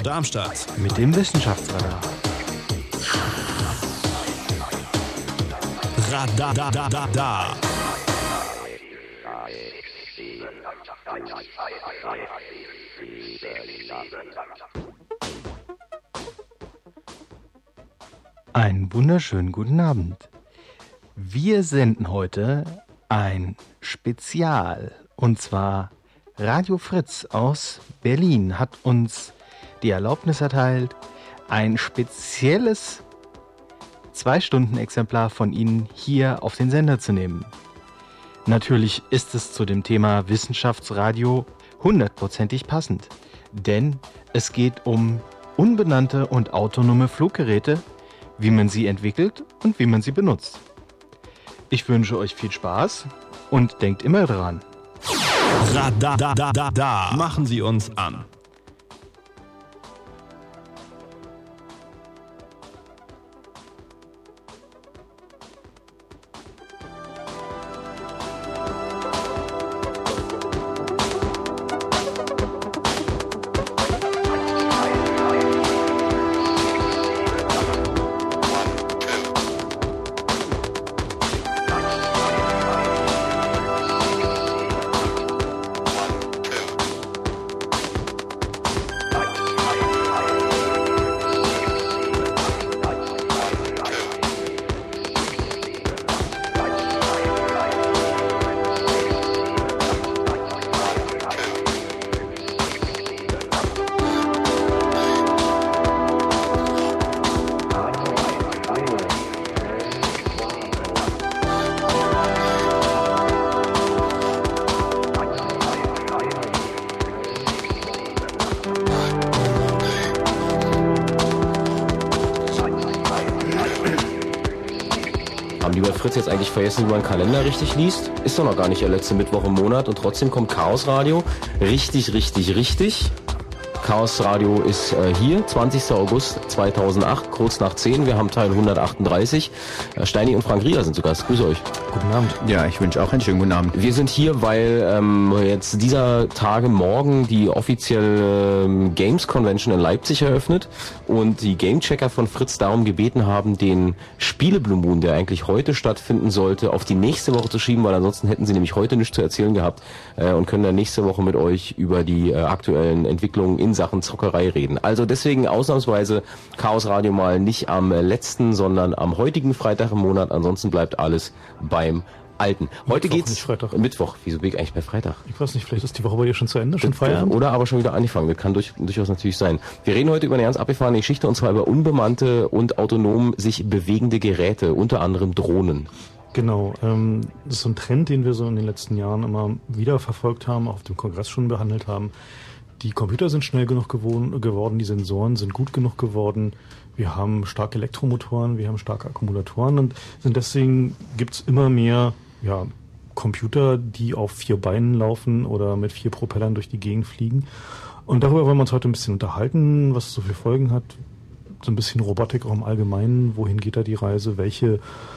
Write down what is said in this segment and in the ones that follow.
Darmstadt. Mit dem Wissenschaftsradar. Radar. Einen wunderschönen guten Abend. Wir senden heute ein Spezial. Und zwar Radio Fritz aus Berlin hat uns die Erlaubnis erteilt, ein spezielles 2-Stunden-Exemplar von Ihnen hier auf den Sender zu nehmen. Natürlich ist es zu dem Thema Wissenschaftsradio 100%ig passend, denn es geht um unbenannte und autonome Fluggeräte, wie man sie entwickelt und wie man sie benutzt. Ich wünsche euch viel Spaß und denkt immer dran. Radar. Machen Sie uns an. Fritz jetzt eigentlich vergessen, wie man einen Kalender richtig liest? Ist doch noch gar nicht der letzte Mittwoch im Monat und trotzdem kommt Chaos Radio. Richtig. Chaos Radio ist hier, 20. August 2008, kurz nach 10. Wir haben Teil 138. Steini und Frank Rieger sind zu Gast. Grüße euch. Guten Abend. Ja, ich wünsche auch einen schönen guten Abend. Wir sind hier, weil jetzt dieser Tage morgen die offizielle Games Convention in Leipzig eröffnet und die Gamechecker von Fritz darum gebeten haben, den Spiele-Blue Moon, der eigentlich heute stattfinden sollte, auf die nächste Woche zu schieben, weil ansonsten hätten sie nämlich heute nichts zu erzählen gehabt und können dann nächste Woche mit euch über die aktuellen Entwicklungen in Sachen Zockerei reden. Also deswegen ausnahmsweise Chaos Radio mal nicht am letzten, sondern am heutigen Freitag im Monat. Ansonsten bleibt alles beim Alten. Heute Mittwoch, geht's nicht Freitag. Mittwoch. Wieso bin ich eigentlich bei Freitag? Ich weiß nicht, vielleicht ist die Woche bei dir schon zu Ende, schon Feierabend? Oder aber schon wieder angefangen. Das kann durchaus natürlich sein. Wir reden heute über eine ganz abgefahrene Geschichte und zwar über unbemannte und autonom sich bewegende Geräte, unter anderem Drohnen. Genau, das ist so ein Trend, den wir so in den letzten Jahren immer wieder verfolgt haben, auch auf dem Kongress schon behandelt haben. Die Computer sind schnell genug geworden, die Sensoren sind gut genug geworden, wir haben starke Elektromotoren, wir haben starke Akkumulatoren und deswegen gibt's immer mehr Computer, die auf 4 Beinen laufen oder mit 4 Propellern durch die Gegend fliegen. Und darüber wollen wir uns heute ein bisschen unterhalten, was es so für Folgen hat. So ein bisschen Robotik auch im Allgemeinen, wohin geht da die Reise, welchen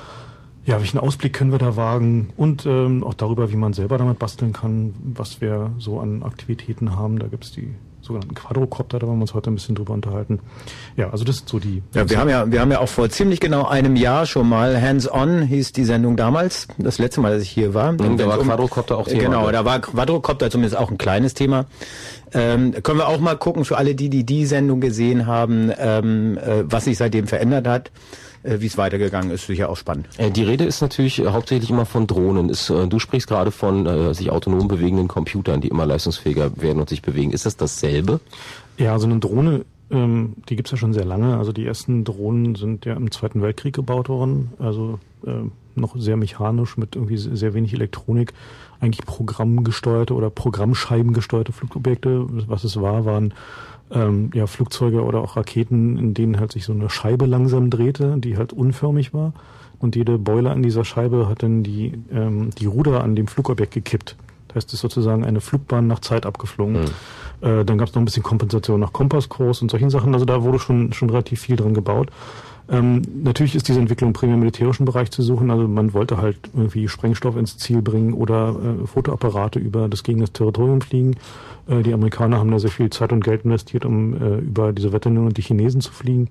Ausblick können wir da wagen und auch darüber, wie man selber damit basteln kann, was wir so an Aktivitäten haben. Da gibt's die sogenannten Quadrocopter, da wollen wir uns heute ein bisschen drüber unterhalten. Ja, also das ist so die... Ja, wir haben ja auch vor ziemlich genau einem Jahr schon mal Hands-On hieß die Sendung damals, das letzte Mal, dass ich hier war. Und da war Quadrocopter auch Thema. Genau, da war Quadrocopter zumindest auch ein kleines Thema. Können wir auch mal gucken, für alle, die Sendung gesehen haben, was sich seitdem verändert hat. Wie es weitergegangen ist, sicher auch spannend. Die Rede ist natürlich hauptsächlich immer von Drohnen. Du sprichst gerade von sich autonom bewegenden Computern, die immer leistungsfähiger werden und sich bewegen. Ist das dasselbe? Ja, so eine Drohne, die gibt's ja schon sehr lange. Also die ersten Drohnen sind ja im Zweiten Weltkrieg gebaut worden. Also noch sehr mechanisch mit irgendwie sehr wenig Elektronik. Eigentlich programmgesteuerte oder programmscheibengesteuerte Flugobjekte. Was es waren Flugzeuge oder auch Raketen, in denen halt sich so eine Scheibe langsam drehte, die halt unförmig war. Und jede Beule an dieser Scheibe hat dann die Ruder an dem Flugobjekt gekippt. Das heißt, es ist sozusagen eine Flugbahn nach Zeit abgeflogen. Dann gab es noch ein bisschen Kompensation nach Kompasskurs und solchen Sachen. Also da wurde schon relativ viel dran gebaut. Natürlich ist diese Entwicklung primär im militärischen Bereich zu suchen. Also man wollte halt irgendwie Sprengstoff ins Ziel bringen oder Fotoapparate über das Territorium fliegen. Die Amerikaner haben da sehr viel Zeit und Geld investiert, um über die Sowjetunion und die Chinesen zu fliegen.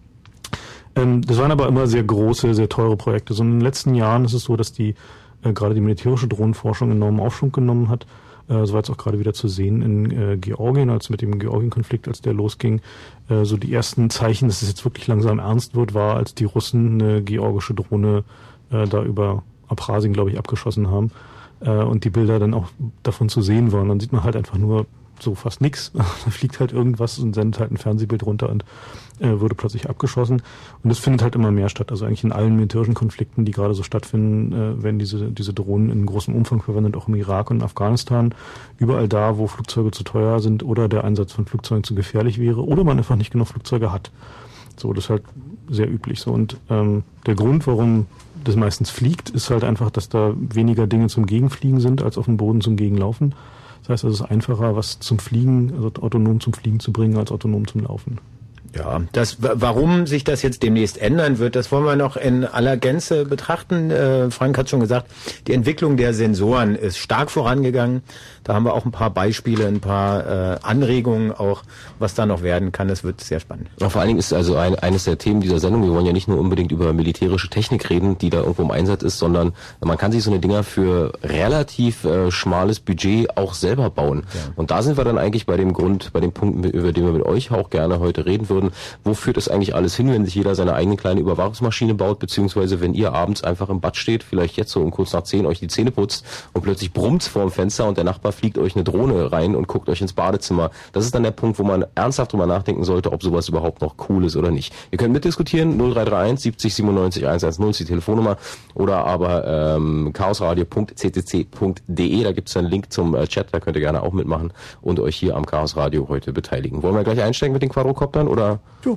Das waren aber immer sehr große, sehr teure Projekte. So in den letzten Jahren ist es so, dass gerade die militärische Drohnenforschung enormen Aufschwung genommen hat. So war es auch gerade wieder zu sehen in Georgien, als mit dem Georgien-Konflikt, als der losging. So die ersten Zeichen, dass es jetzt wirklich langsam ernst wird, war, als die Russen eine georgische Drohne da über Abchasien, glaube ich, abgeschossen haben. Und die Bilder dann auch davon zu sehen waren. Dann sieht man halt einfach nur so fast nichts. Da fliegt halt irgendwas und sendet halt ein Fernsehbild runter und wurde plötzlich abgeschossen. Und das findet halt immer mehr statt. Also eigentlich in allen militärischen Konflikten, die gerade so stattfinden, werden diese Drohnen in großem Umfang verwendet, auch im Irak und in Afghanistan. Überall da, wo Flugzeuge zu teuer sind oder der Einsatz von Flugzeugen zu gefährlich wäre oder man einfach nicht genug Flugzeuge hat. So, das ist halt sehr üblich so. Und der Grund, warum das meistens fliegt, ist halt einfach, dass da weniger Dinge zum Gegenfliegen sind, als auf dem Boden zum Gegenlaufen. Das heißt, es ist einfacher, was zum Fliegen, also autonom zum Fliegen zu bringen, als autonom zum Laufen. Ja, warum sich das jetzt demnächst ändern wird, das wollen wir noch in aller Gänze betrachten. Frank hat schon gesagt, die Entwicklung der Sensoren ist stark vorangegangen. Da haben wir auch ein paar Beispiele, ein paar Anregungen auch, was da noch werden kann. Das wird sehr spannend. Ja, vor allen Dingen ist also eines der Themen dieser Sendung, wir wollen ja nicht nur unbedingt über militärische Technik reden, die da irgendwo im Einsatz ist, sondern man kann sich so eine Dinger für relativ schmales Budget auch selber bauen. Ja. Und da sind wir dann eigentlich bei dem Punkt, über den wir mit euch auch gerne heute reden würden. Wo führt es eigentlich alles hin, wenn sich jeder seine eigene kleine Überwachungsmaschine baut, beziehungsweise wenn ihr abends einfach im Bad steht, vielleicht jetzt so um kurz nach 10 euch die Zähne putzt und plötzlich brummt's vorm Fenster und der Nachbar fliegt euch eine Drohne rein und guckt euch ins Badezimmer. Das ist dann der Punkt, wo man ernsthaft drüber nachdenken sollte, ob sowas überhaupt noch cool ist oder nicht. Ihr könnt mitdiskutieren, 0331 70 97 110 ist die Telefonnummer oder aber chaosradio.ccc.de, da gibt's einen Link zum Chat, da könnt ihr gerne auch mitmachen und euch hier am Chaos Radio heute beteiligen. Wollen wir gleich einsteigen mit den Quadrocoptern oder? Jo,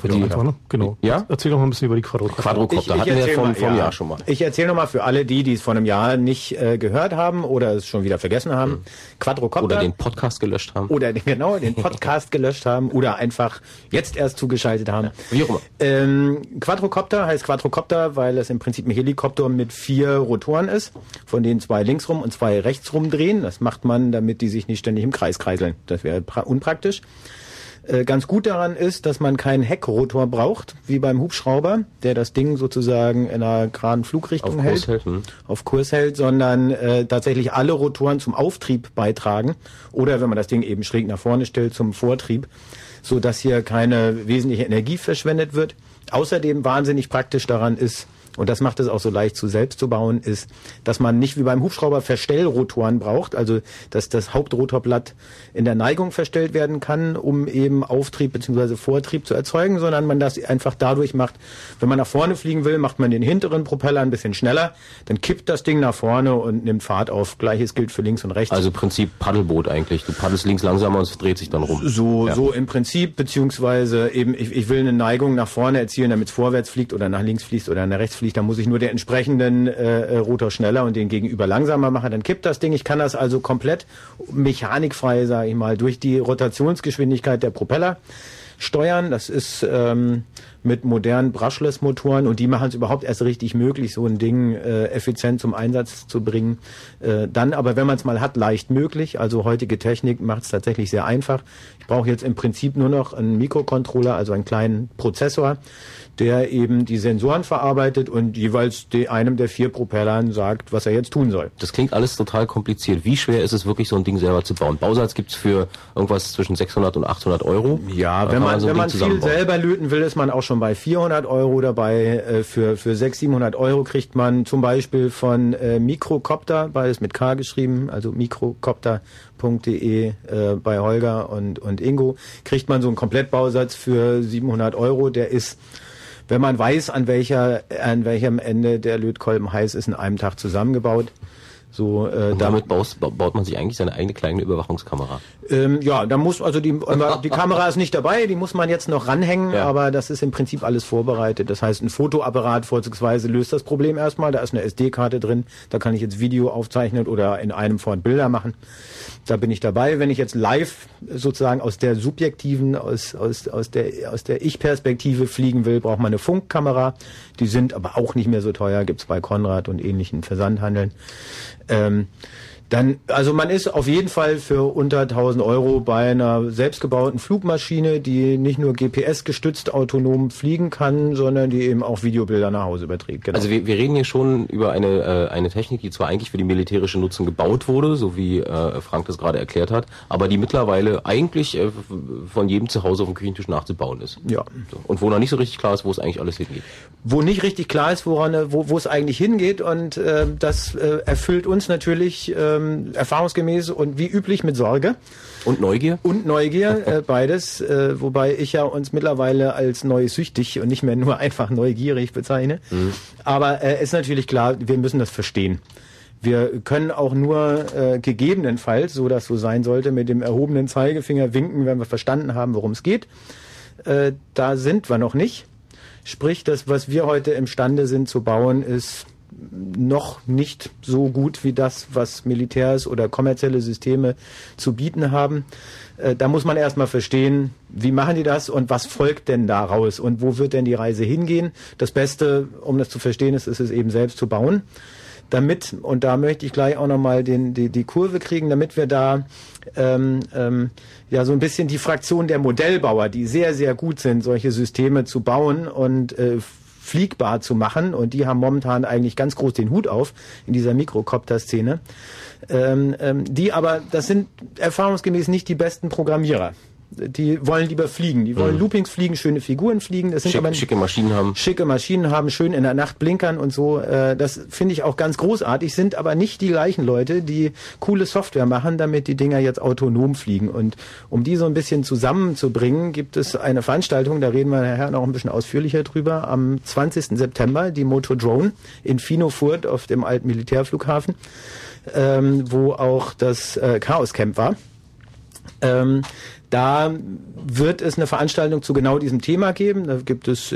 genau. Ja? Erzähl doch mal ein bisschen über die Quadrocopter. Quadrocopter hatten wir vom Jahr schon mal. Ich erzähle nochmal für alle die es vor einem Jahr nicht gehört haben oder es schon wieder vergessen haben. Quadrocopter. Oder den Podcast gelöscht haben. Oder den Podcast gelöscht haben oder einfach jetzt erst zugeschaltet haben. Wie auch immer. Quadrocopter heißt Quadrocopter, weil es im Prinzip ein Helikopter mit 4 Rotoren ist, von denen 2 links rum und 2 rechts rum drehen. Das macht man, damit die sich nicht ständig im Kreis kreiseln. Das wäre unpraktisch. Ganz gut daran ist, dass man keinen Heckrotor braucht, wie beim Hubschrauber, der das Ding sozusagen in einer geraden Flugrichtung auf Kurs hält, sondern tatsächlich alle Rotoren zum Auftrieb beitragen oder wenn man das Ding eben schräg nach vorne stellt, zum Vortrieb, so dass hier keine wesentliche Energie verschwendet wird. Außerdem wahnsinnig praktisch daran ist, und das macht es auch so leicht selbst zu bauen, ist, dass man nicht wie beim Hubschrauber Verstellrotoren braucht, also dass das Hauptrotorblatt in der Neigung verstellt werden kann, um eben Auftrieb bzw. Vortrieb zu erzeugen, sondern man das einfach dadurch macht, wenn man nach vorne fliegen will, macht man den hinteren Propeller ein bisschen schneller, dann kippt das Ding nach vorne und nimmt Fahrt auf. Gleiches gilt für links und rechts. Also Prinzip Paddelboot eigentlich. Du paddelst links langsamer und es dreht sich dann rum. So im Prinzip, beziehungsweise eben, ich will eine Neigung nach vorne erzielen, damit es vorwärts fliegt oder nach links fliegt oder nach rechts fliegt. Da muss ich nur den entsprechenden Rotor schneller und den gegenüber langsamer machen. Dann kippt das Ding. Ich kann das also komplett mechanikfrei, sage ich mal, durch die Rotationsgeschwindigkeit der Propeller steuern. Das ist mit modernen Brushless-Motoren und die machen es überhaupt erst richtig möglich, so ein Ding effizient zum Einsatz zu bringen. Dann aber, wenn man es mal hat, leicht möglich. Also heutige Technik macht es tatsächlich sehr einfach. Ich brauche jetzt im Prinzip nur noch einen Mikrocontroller, also einen kleinen Prozessor, der eben die Sensoren verarbeitet und jeweils einem der 4 Propellern sagt, was er jetzt tun soll. Das klingt alles total kompliziert. Wie schwer ist es wirklich, so ein Ding selber zu bauen? Bausatz gibt's für irgendwas zwischen 600 und 800 Euro. Ja, wenn man viel selber löten will, ist man auch schon bei 400 Euro dabei. Für 600, 700 Euro kriegt man zum Beispiel von Microcopter, beides mit K geschrieben, also microcopter.de bei Holger und Ingo, kriegt man so einen Komplettbausatz für 700 Euro. Der ist, wenn man weiß, an welchem Ende der Lötkolben heiß ist, in einem Tag zusammengebaut. So, damit baut man sich eigentlich seine eigene kleine Überwachungskamera. Ja, da muss also die Kamera ist nicht dabei, die muss man jetzt noch ranhängen, aber das ist im Prinzip alles vorbereitet. Das heißt, ein Fotoapparat vorzugsweise löst das Problem erstmal. Da ist eine SD-Karte drin, da kann ich jetzt Video aufzeichnen oder in einem Fort Bilder machen. Da bin ich dabei. Wenn ich jetzt live sozusagen aus der subjektiven, aus der Ich-Perspektive fliegen will, braucht man eine Funkkamera. Die sind aber auch nicht mehr so teuer, gibt's bei Konrad und ähnlichen Versandhandeln. Dann, also man ist auf jeden Fall für unter 1.000 Euro bei einer selbstgebauten Flugmaschine, die nicht nur GPS-gestützt autonom fliegen kann, sondern die eben auch Videobilder nach Hause überträgt. Genau. Also wir reden hier schon über eine Technik, die zwar eigentlich für die militärische Nutzung gebaut wurde, so wie Frank das gerade erklärt hat, aber die mittlerweile eigentlich von jedem zu Hause auf dem Küchentisch nachzubauen ist. Ja. So. Und wo noch nicht so richtig klar ist, wo es eigentlich alles hingeht. Wo nicht richtig klar ist, wo es eigentlich hingeht, und das erfüllt uns natürlich erfahrungsgemäß und wie üblich mit Sorge. Und Neugier? Und Neugier, beides, wobei ich ja uns mittlerweile als neusüchtig und nicht mehr nur einfach neugierig bezeichne. Mhm. Aber ist natürlich klar, wir müssen das verstehen. Wir können auch nur gegebenenfalls, so das so sein sollte, mit dem erhobenen Zeigefinger winken, wenn wir verstanden haben, worum es geht. Da sind wir noch nicht. Sprich, das, was wir heute imstande sind zu bauen, ist noch nicht so gut wie das, was Militärs oder kommerzielle Systeme zu bieten haben. Da muss man erstmal verstehen, wie machen die das und was folgt denn daraus und wo wird denn die Reise hingehen. Das Beste, um das zu verstehen, ist es eben selbst zu bauen. Damit, und da möchte ich gleich auch nochmal die Kurve kriegen, damit wir da ja so ein bisschen die Fraktion der Modellbauer, die sehr, sehr gut sind, solche Systeme zu bauen und fliegbar zu machen, und die haben momentan eigentlich ganz groß den Hut auf in dieser Mikrocopter-Szene. Die aber, das sind erfahrungsgemäß nicht die besten Programmierer. Die wollen lieber fliegen. Die wollen Loopings fliegen, schöne Figuren fliegen. Das sind aber schicke Maschinen haben. Schicke Maschinen haben, schön in der Nacht blinkern und so. Das finde ich auch ganz großartig. Sind aber nicht die gleichen Leute, die coole Software machen, damit die Dinger jetzt autonom fliegen. Und um die so ein bisschen zusammenzubringen, gibt es eine Veranstaltung, da reden wir nachher noch ein bisschen ausführlicher drüber, am 20. September, die Motodrone in Finofurt auf dem alten Militärflughafen, wo auch das Chaos Camp war. Da wird es eine Veranstaltung zu genau diesem Thema geben. Da gibt es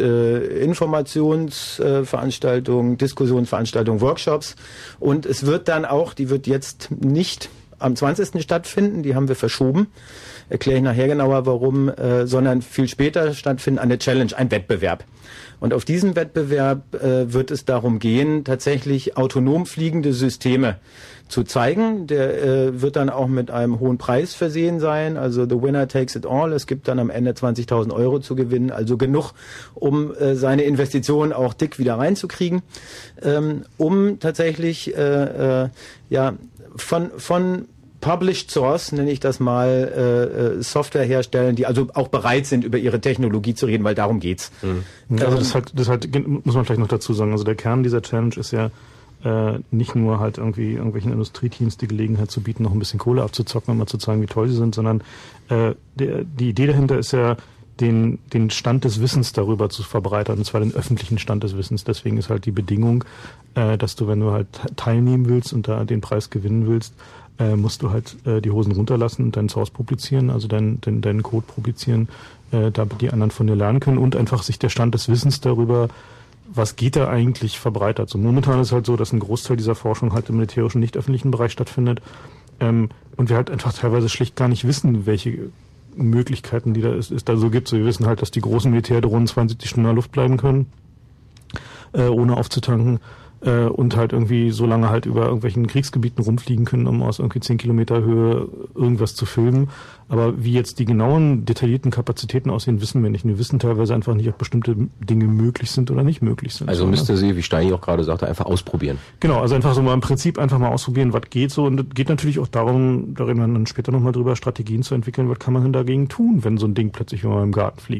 Informationsveranstaltungen, Diskussionsveranstaltungen, Workshops. Und es wird dann auch, die wird jetzt nicht am 20. stattfinden, die haben wir verschoben. Erkläre ich nachher genauer warum, sondern viel später stattfinden, eine Challenge, ein Wettbewerb. Und auf diesem Wettbewerb wird es darum gehen, tatsächlich autonom fliegende Systeme zu zeigen. Der wird dann auch mit einem hohen Preis versehen sein. Also the winner takes it all. Es gibt dann am Ende 20.000 Euro zu gewinnen. Also genug, um seine Investition auch dick wieder reinzukriegen. Um tatsächlich ja von Published Source, nenne ich das mal, Software herstellen, die also auch bereit sind, über ihre Technologie zu reden, weil darum geht's. Also das muss man vielleicht noch dazu sagen. Also der Kern dieser Challenge ist ja nicht nur halt irgendwie irgendwelchen Industrieteams die Gelegenheit zu bieten, noch ein bisschen Kohle abzuzocken und mal zu zeigen, wie toll sie sind, sondern die Idee dahinter ist ja, den Stand des Wissens darüber zu verbreitern, und zwar den öffentlichen Stand des Wissens. Deswegen ist halt die Bedingung, dass du, wenn du halt teilnehmen willst und da den Preis gewinnen willst, musst du halt die Hosen runterlassen und deinen Source publizieren, also deinen Code publizieren, damit die anderen von dir lernen können, und einfach sich der Stand des Wissens darüber, was geht da eigentlich, verbreitert. So momentan ist halt so, dass ein Großteil dieser Forschung halt im militärischen, nicht öffentlichen Bereich stattfindet, und wir halt einfach teilweise schlicht gar nicht wissen, welche Möglichkeiten die es da so gibt. So, wir wissen halt, dass die großen Militärdrohnen 72 Stunden in der Luft bleiben können, ohne aufzutanken, und halt irgendwie so lange halt über irgendwelchen Kriegsgebieten rumfliegen können, um aus irgendwie 10 Kilometer Höhe irgendwas zu filmen. Aber wie jetzt die genauen, detaillierten Kapazitäten aussehen, wissen wir nicht. Wir wissen teilweise einfach nicht, ob bestimmte Dinge möglich sind oder nicht möglich sind. Also müsste sie, wie Steini auch gerade sagte, einfach ausprobieren. Genau, also einfach so mal im Prinzip einfach mal ausprobieren, was geht so. Und es geht natürlich auch darum, da reden wir dann später nochmal drüber, Strategien zu entwickeln, was kann man denn dagegen tun, wenn so ein Ding plötzlich immer im Garten fliegt.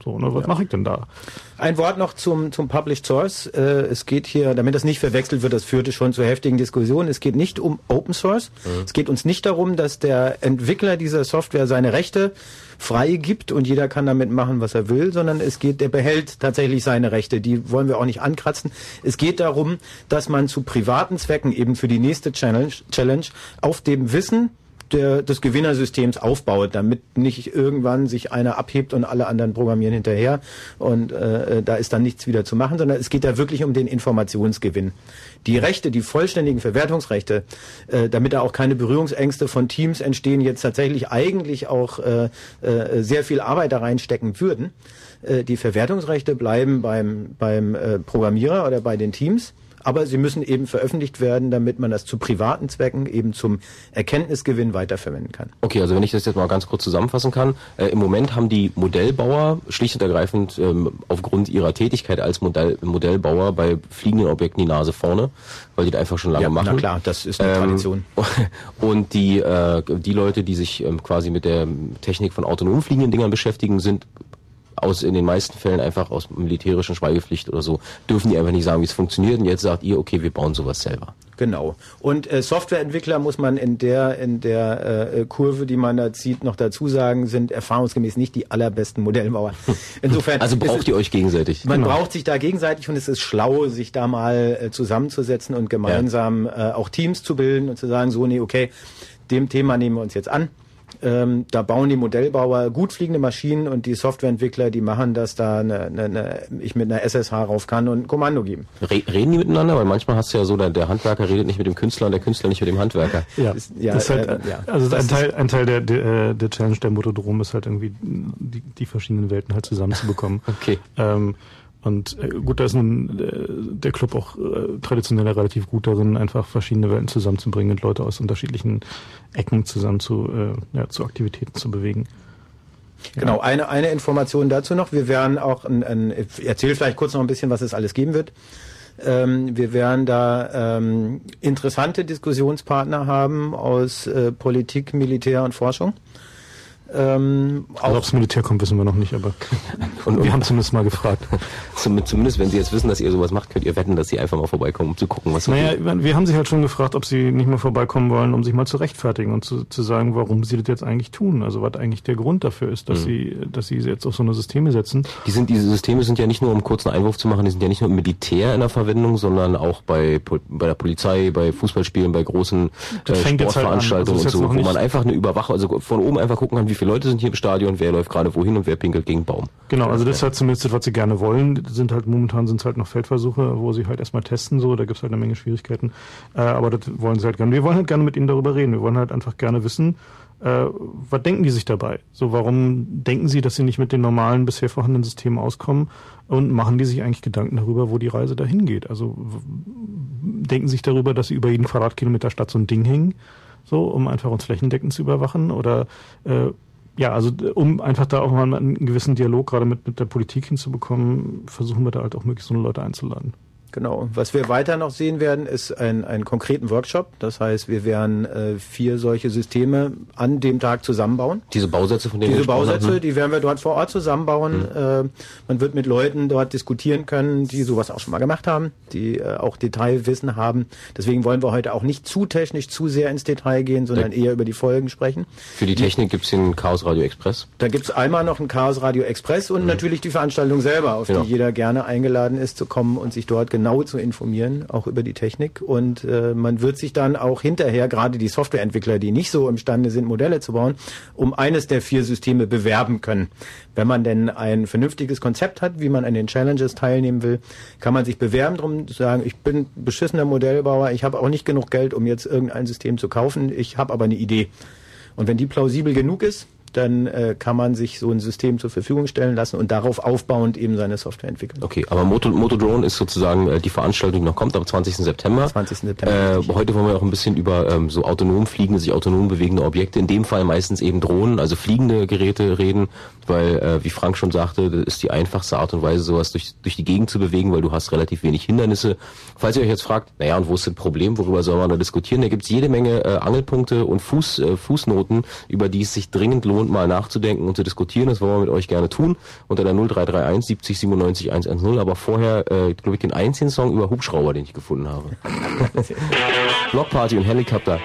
So, ne? Was mache ich denn da? Ein Wort noch zum Published Source. Es geht hier, damit das nicht verwechselt wird, das führte schon zu heftigen Diskussionen. Es geht nicht um Open Source. Es geht uns nicht darum, dass der Entwickler dieser Software seine Rechte frei gibt und jeder kann damit machen, was er will, sondern der behält tatsächlich seine Rechte. Die wollen wir auch nicht ankratzen. Es geht darum, dass man zu privaten Zwecken eben für die nächste Challenge auf dem Wissen des Gewinnersystems aufbaut, damit nicht irgendwann sich einer abhebt und alle anderen programmieren hinterher und da ist dann nichts wieder zu machen, sondern es geht da wirklich um den Informationsgewinn. Die Rechte, die vollständigen Verwertungsrechte, damit da auch keine Berührungsängste von Teams entstehen, jetzt tatsächlich eigentlich auch sehr viel Arbeit da reinstecken würden. Die Verwertungsrechte bleiben beim Programmierer oder bei den Teams. Aber sie müssen eben veröffentlicht werden, damit man das zu privaten Zwecken eben zum Erkenntnisgewinn weiterverwenden kann. Okay, also wenn ich das jetzt mal ganz kurz zusammenfassen kann. Im Moment haben die Modellbauer schlicht und ergreifend aufgrund ihrer Tätigkeit als Modellbauer bei fliegenden Objekten die Nase vorne, weil die das einfach schon lange machen. Na klar, das ist eine Tradition. Und die Leute, die sich quasi mit der Technik von autonom fliegenden Dingern beschäftigen, sind in den meisten Fällen einfach aus militärischen Schweigepflicht oder so, dürfen die einfach nicht sagen, wie es funktioniert. Und jetzt sagt ihr, okay, wir bauen sowas selber. Genau. Und Softwareentwickler muss man in der Kurve, die man da zieht, noch dazu sagen, sind erfahrungsgemäß nicht die allerbesten Modellbauer. Insofern. Also braucht ihr euch gegenseitig. Man braucht sich da gegenseitig und es ist schlau, sich da mal zusammenzusetzen und gemeinsam auch Teams zu bilden und zu sagen, so, nee, okay, dem Thema nehmen wir uns jetzt an. Da bauen die Modellbauer gut fliegende Maschinen und die Softwareentwickler, die machen, dass da ich mit einer SSH rauf kann und ein Kommando geben. Reden die miteinander? Weil manchmal hast du ja so, der Handwerker redet nicht mit dem Künstler und der Künstler nicht mit dem Handwerker. Ein Teil der Challenge der Motodrom ist halt irgendwie die verschiedenen Welten halt zusammenzubekommen. Okay. Und gut, da ist nun der Club auch traditionell relativ gut darin, einfach verschiedene Welten zusammenzubringen und Leute aus unterschiedlichen Ecken zusammen zu Aktivitäten zu bewegen. Genau, eine Information dazu noch. Wir werden auch, ich erzähle vielleicht kurz noch ein bisschen, was es alles geben wird. Wir werden da interessante Diskussionspartner haben aus Politik, Militär und Forschung. Also ob das Militär kommt, wissen wir noch nicht, aber wir haben zumindest mal gefragt. Zumindest, wenn Sie jetzt wissen, dass ihr sowas macht, könnt ihr wetten, dass Sie einfach mal vorbeikommen, um zu gucken, was wir haben sie halt schon gefragt, ob sie nicht mal vorbeikommen wollen, um sich mal zu rechtfertigen und zu sagen, warum sie das jetzt eigentlich tun. Also was eigentlich der Grund dafür ist, dass sie jetzt auf so eine Systeme setzen. Diese Systeme sind ja nicht nur, um kurz einen Einwurf zu machen, die sind ja nicht nur im Militär in der Verwendung, sondern auch bei der Polizei, bei Fußballspielen, bei großen Sportveranstaltungen und so, wo man einfach eine Überwachung, also von oben einfach gucken kann, wie viele Leute sind hier im Stadion, wer läuft gerade wohin und wer pinkelt gegen Baum. Genau, also das ist halt zumindest das, was sie gerne wollen. Momentan sind es halt noch Feldversuche, wo sie halt erstmal testen, so, da gibt es halt eine Menge Schwierigkeiten. Aber das wollen sie halt gerne. Wir wollen halt gerne mit ihnen darüber reden. Wir wollen halt einfach gerne wissen, was denken die sich dabei? So, warum denken sie, dass sie nicht mit den normalen bisher vorhandenen Systemen auskommen? Und machen die sich eigentlich Gedanken darüber, wo die Reise dahin geht? Also denken sich darüber, dass sie über jeden Quadratkilometer Stadt so ein Ding hängen, so, um einfach uns flächendeckend zu überwachen? Oder um einfach da auch mal einen gewissen Dialog gerade mit der Politik hinzubekommen, versuchen wir da halt auch möglichst so eine Leute einzuladen. Genau. Was wir weiter noch sehen werden, ist einen konkreten Workshop. Das heißt, wir werden 4 solche Systeme an dem Tag zusammenbauen. Diese Bausätze, von denen Diese Bausätze, die werden wir dort vor Ort zusammenbauen. Man wird mit Leuten dort diskutieren können, die sowas auch schon mal gemacht haben, die auch Detailwissen haben. Deswegen wollen wir heute auch nicht zu technisch, zu sehr ins Detail gehen, sondern eher über die Folgen sprechen. Für die Technik gibt's den Chaos Radio Express. Da gibt's einmal noch einen Chaos Radio Express und natürlich die Veranstaltung selber, auf die jeder gerne eingeladen ist, zu kommen und sich dort genau zu informieren, auch über die Technik. Und man wird sich dann auch hinterher, gerade die Softwareentwickler, die nicht so imstande sind, Modelle zu bauen, um eines der 4 Systeme bewerben können. Wenn man denn ein vernünftiges Konzept hat, wie man an den Challenges teilnehmen will, kann man sich bewerben, darum zu sagen, ich bin beschissener Modellbauer, ich habe auch nicht genug Geld, um jetzt irgendein System zu kaufen, ich habe aber eine Idee. Und wenn die plausibel genug ist, dann kann man sich so ein System zur Verfügung stellen lassen und darauf aufbauend eben seine Software entwickeln. Okay, aber Motodrone ist sozusagen die Veranstaltung, die noch kommt, am 20. September. 20. September. Heute wollen wir auch ein bisschen über so autonom fliegende, sich autonom bewegende Objekte, in dem Fall meistens eben Drohnen, also fliegende Geräte reden, weil, wie Frank schon sagte, das ist die einfachste Art und Weise, sowas durch die Gegend zu bewegen, weil du hast relativ wenig Hindernisse. Falls ihr euch jetzt fragt, naja, und wo ist das Problem, worüber soll man da diskutieren? Da gibt's jede Menge Angelpunkte und Fußnoten, über die es sich dringend lohnt, und mal nachzudenken und zu diskutieren. Das wollen wir mit euch gerne tun. Unter der 0331 70 97 110. Aber vorher, glaube ich, den einzigen Song über Hubschrauber, den ich gefunden habe. Blockparty und Helikopter.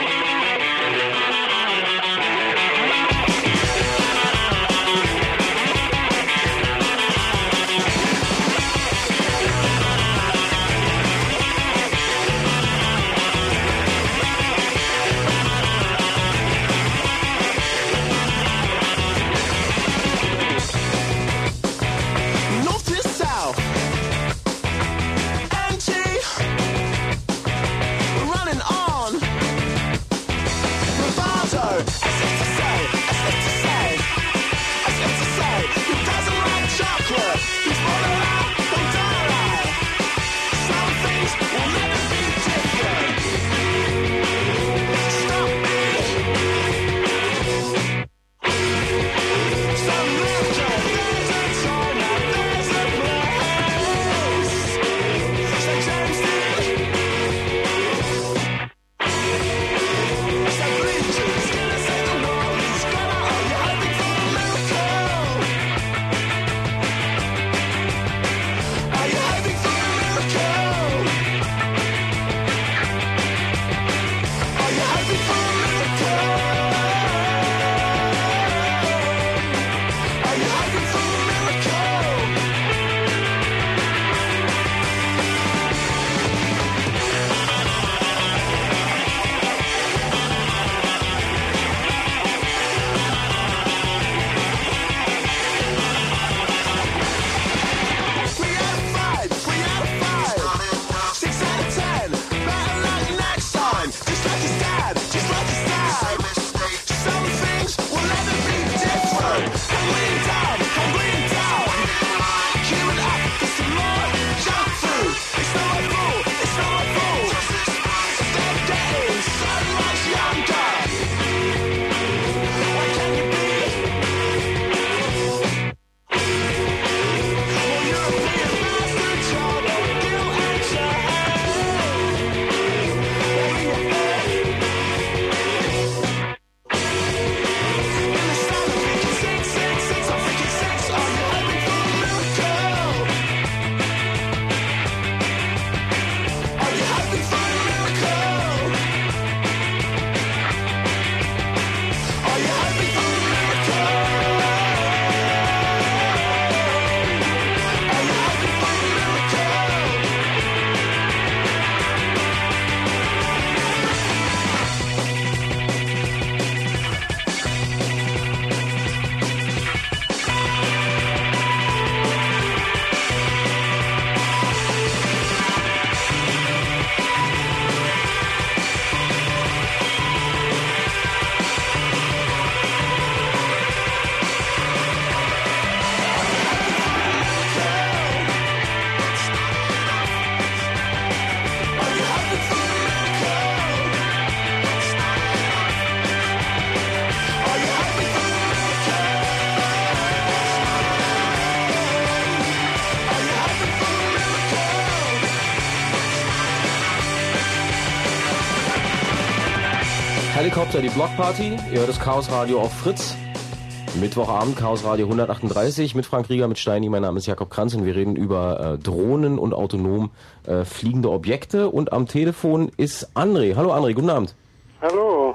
Helikopter, die Blockparty. Ihr hört das Chaos Radio auf Fritz. Mittwochabend, Chaos Radio 138 mit Frank Rieger, mit Steini. Mein Name ist Jakob Kranz und wir reden über Drohnen und autonom fliegende Objekte. Und am Telefon ist André. Hallo André, guten Abend. Hallo.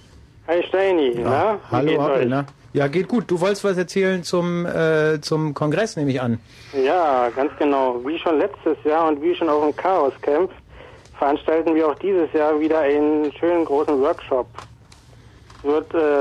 Hi Steini. Ja. Na? Hallo Appel, ne? Ja, geht gut. Du wolltest was erzählen zum Kongress, nehme ich an. Ja, ganz genau. Wie schon letztes Jahr und wie schon auf dem Chaos Camp veranstalten wir auch dieses Jahr wieder einen schönen großen Workshop. Wir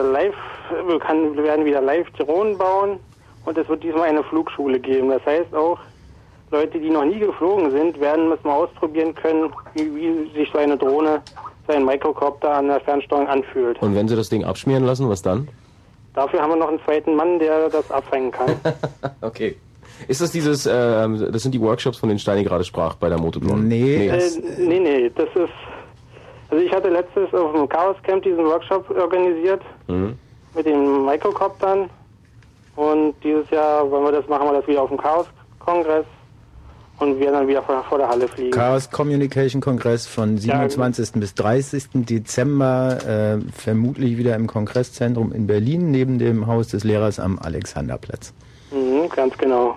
werden wieder live Drohnen bauen und es wird diesmal eine Flugschule geben. Das heißt auch, Leute, die noch nie geflogen sind, werden es mal ausprobieren können, wie sich so eine Drohne, so ein Mikrocopter an der Fernsteuerung anfühlt. Und wenn sie das Ding abschmieren lassen, was dann? Dafür haben wir noch einen zweiten Mann, der das abfangen kann. Okay. Ist das das sind die Workshops, von denen Steini gerade sprach bei der Motodrone? Nee. Nee, das ist... Also ich hatte letztes auf dem Chaos Camp diesen Workshop organisiert mit den Mikrocoptern und dieses Jahr machen wir das wieder auf dem Chaos Kongress und wir dann wieder vor der Halle fliegen. Chaos Communication Kongress von 27. bis 30. Dezember, vermutlich wieder im Kongresszentrum in Berlin, neben dem Haus des Lehrers am Alexanderplatz. Ganz genau.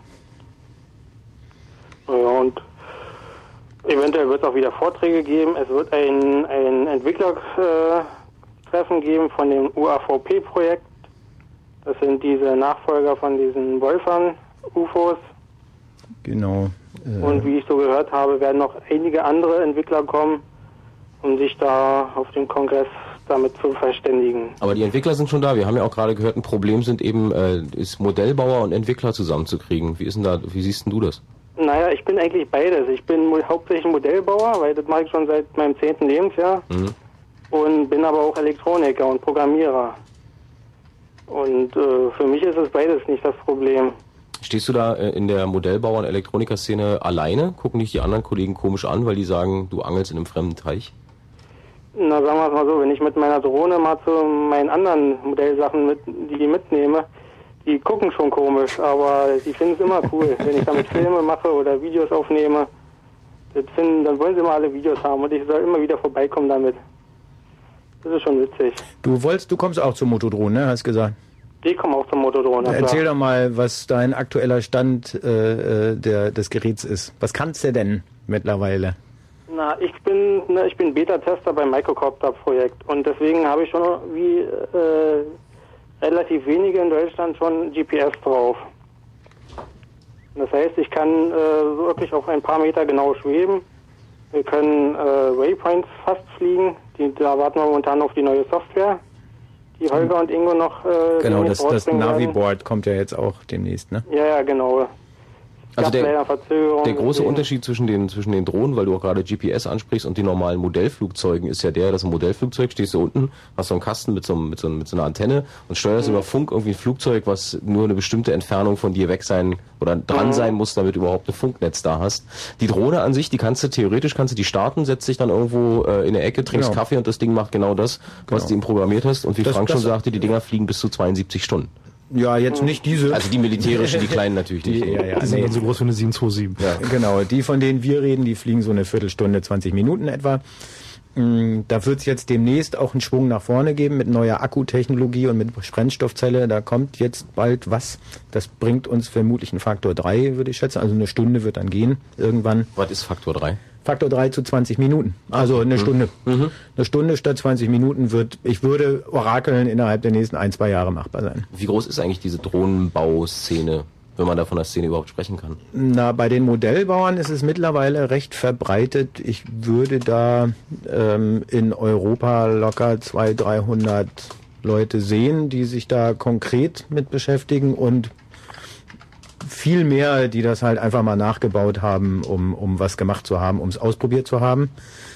Ja, und eventuell wird es auch wieder Vorträge geben. Es wird ein Entwicklertreffen geben von dem UAVP-Projekt. Das sind diese Nachfolger von diesen Wolfern-UFOs. Genau. Und wie ich so gehört habe, werden noch einige andere Entwickler kommen, um sich da auf dem Kongress damit zu verständigen. Aber die Entwickler sind schon da. Wir haben ja auch gerade gehört, ein Problem ist Modellbauer und Entwickler zusammenzukriegen. Wie siehst denn du das? Naja, ich bin eigentlich beides. Ich bin hauptsächlich Modellbauer, weil das mache ich schon seit meinem 10. Lebensjahr. Und bin aber auch Elektroniker und Programmierer. Und für mich ist es beides nicht das Problem. Stehst du da in der Modellbauer- und Elektroniker-Szene alleine? Gucken dich die anderen Kollegen komisch an, weil die sagen, du angelst in einem fremden Teich? Na, sagen wir es mal so, wenn ich mit meiner Drohne mal zu meinen anderen Modellsachen die mitnehme, die gucken schon komisch, aber die finden es immer cool. Wenn ich damit Filme mache oder Videos aufnehme, dann wollen sie immer alle Videos haben und ich soll immer wieder vorbeikommen damit. Das ist schon witzig. Du kommst auch zur Motodrohne, ne? Hast gesagt. Die kommen auch zur Motodrohne. Erzähl doch mal, was dein aktueller Stand des Geräts ist. Was kannst du denn mittlerweile? Na, ich bin Beta-Tester beim Microcopter-Projekt und deswegen habe ich schon wie relativ wenige in Deutschland schon GPS drauf. Das heißt, ich kann wirklich auf ein paar Meter genau schweben. Wir können Waypoints fast fliegen. Da warten wir momentan auf die neue Software, die Holger und Ingo noch genau, das Naviboard werden. Kommt ja jetzt auch demnächst, ne? Ja, genau. Also der große Unterschied zwischen den Drohnen, weil du auch gerade GPS ansprichst, und den normalen Modellflugzeugen ist ja der, dass im Modellflugzeug stehst du unten, hast so einen Kasten mit so einer Antenne und steuerst über Funk irgendwie ein Flugzeug, was nur eine bestimmte Entfernung von dir weg sein oder dran sein muss, damit du überhaupt ein Funknetz da hast. Die Drohne an sich, theoretisch kannst du die starten, setzt dich dann irgendwo in der Ecke, trinkst Kaffee und das Ding macht genau das, was du ihm programmiert hast. Und wie Frank schon sagte, die Dinger fliegen bis zu 72 Stunden. Ja, jetzt nicht diese. Also die militärischen, die kleinen natürlich nicht. Die sind dann so groß wie eine 727. Ja, genau. Die, von denen wir reden, die fliegen so eine Viertelstunde, 20 Minuten etwa. Da wird es jetzt demnächst auch einen Schwung nach vorne geben mit neuer Akkutechnologie und mit Brennstoffzelle. Da kommt jetzt bald was. Das bringt uns vermutlich einen Faktor 3, würde ich schätzen. Also eine Stunde wird dann gehen irgendwann. Was ist Faktor 3? Faktor 3 zu 20 Minuten. Also eine Stunde. Eine Stunde statt 20 Minuten ich würde orakeln, innerhalb der nächsten 1-2 Jahre machbar sein. Wie groß ist eigentlich diese Drohnenbauszene, wenn man da von der Szene überhaupt sprechen kann? Na, bei den Modellbauern ist es mittlerweile recht verbreitet. Ich würde da in Europa locker 200-300 Leute sehen, die sich da konkret mit beschäftigen, und viel mehr, die das halt einfach mal nachgebaut haben, um was gemacht zu haben, um es ausprobiert zu haben.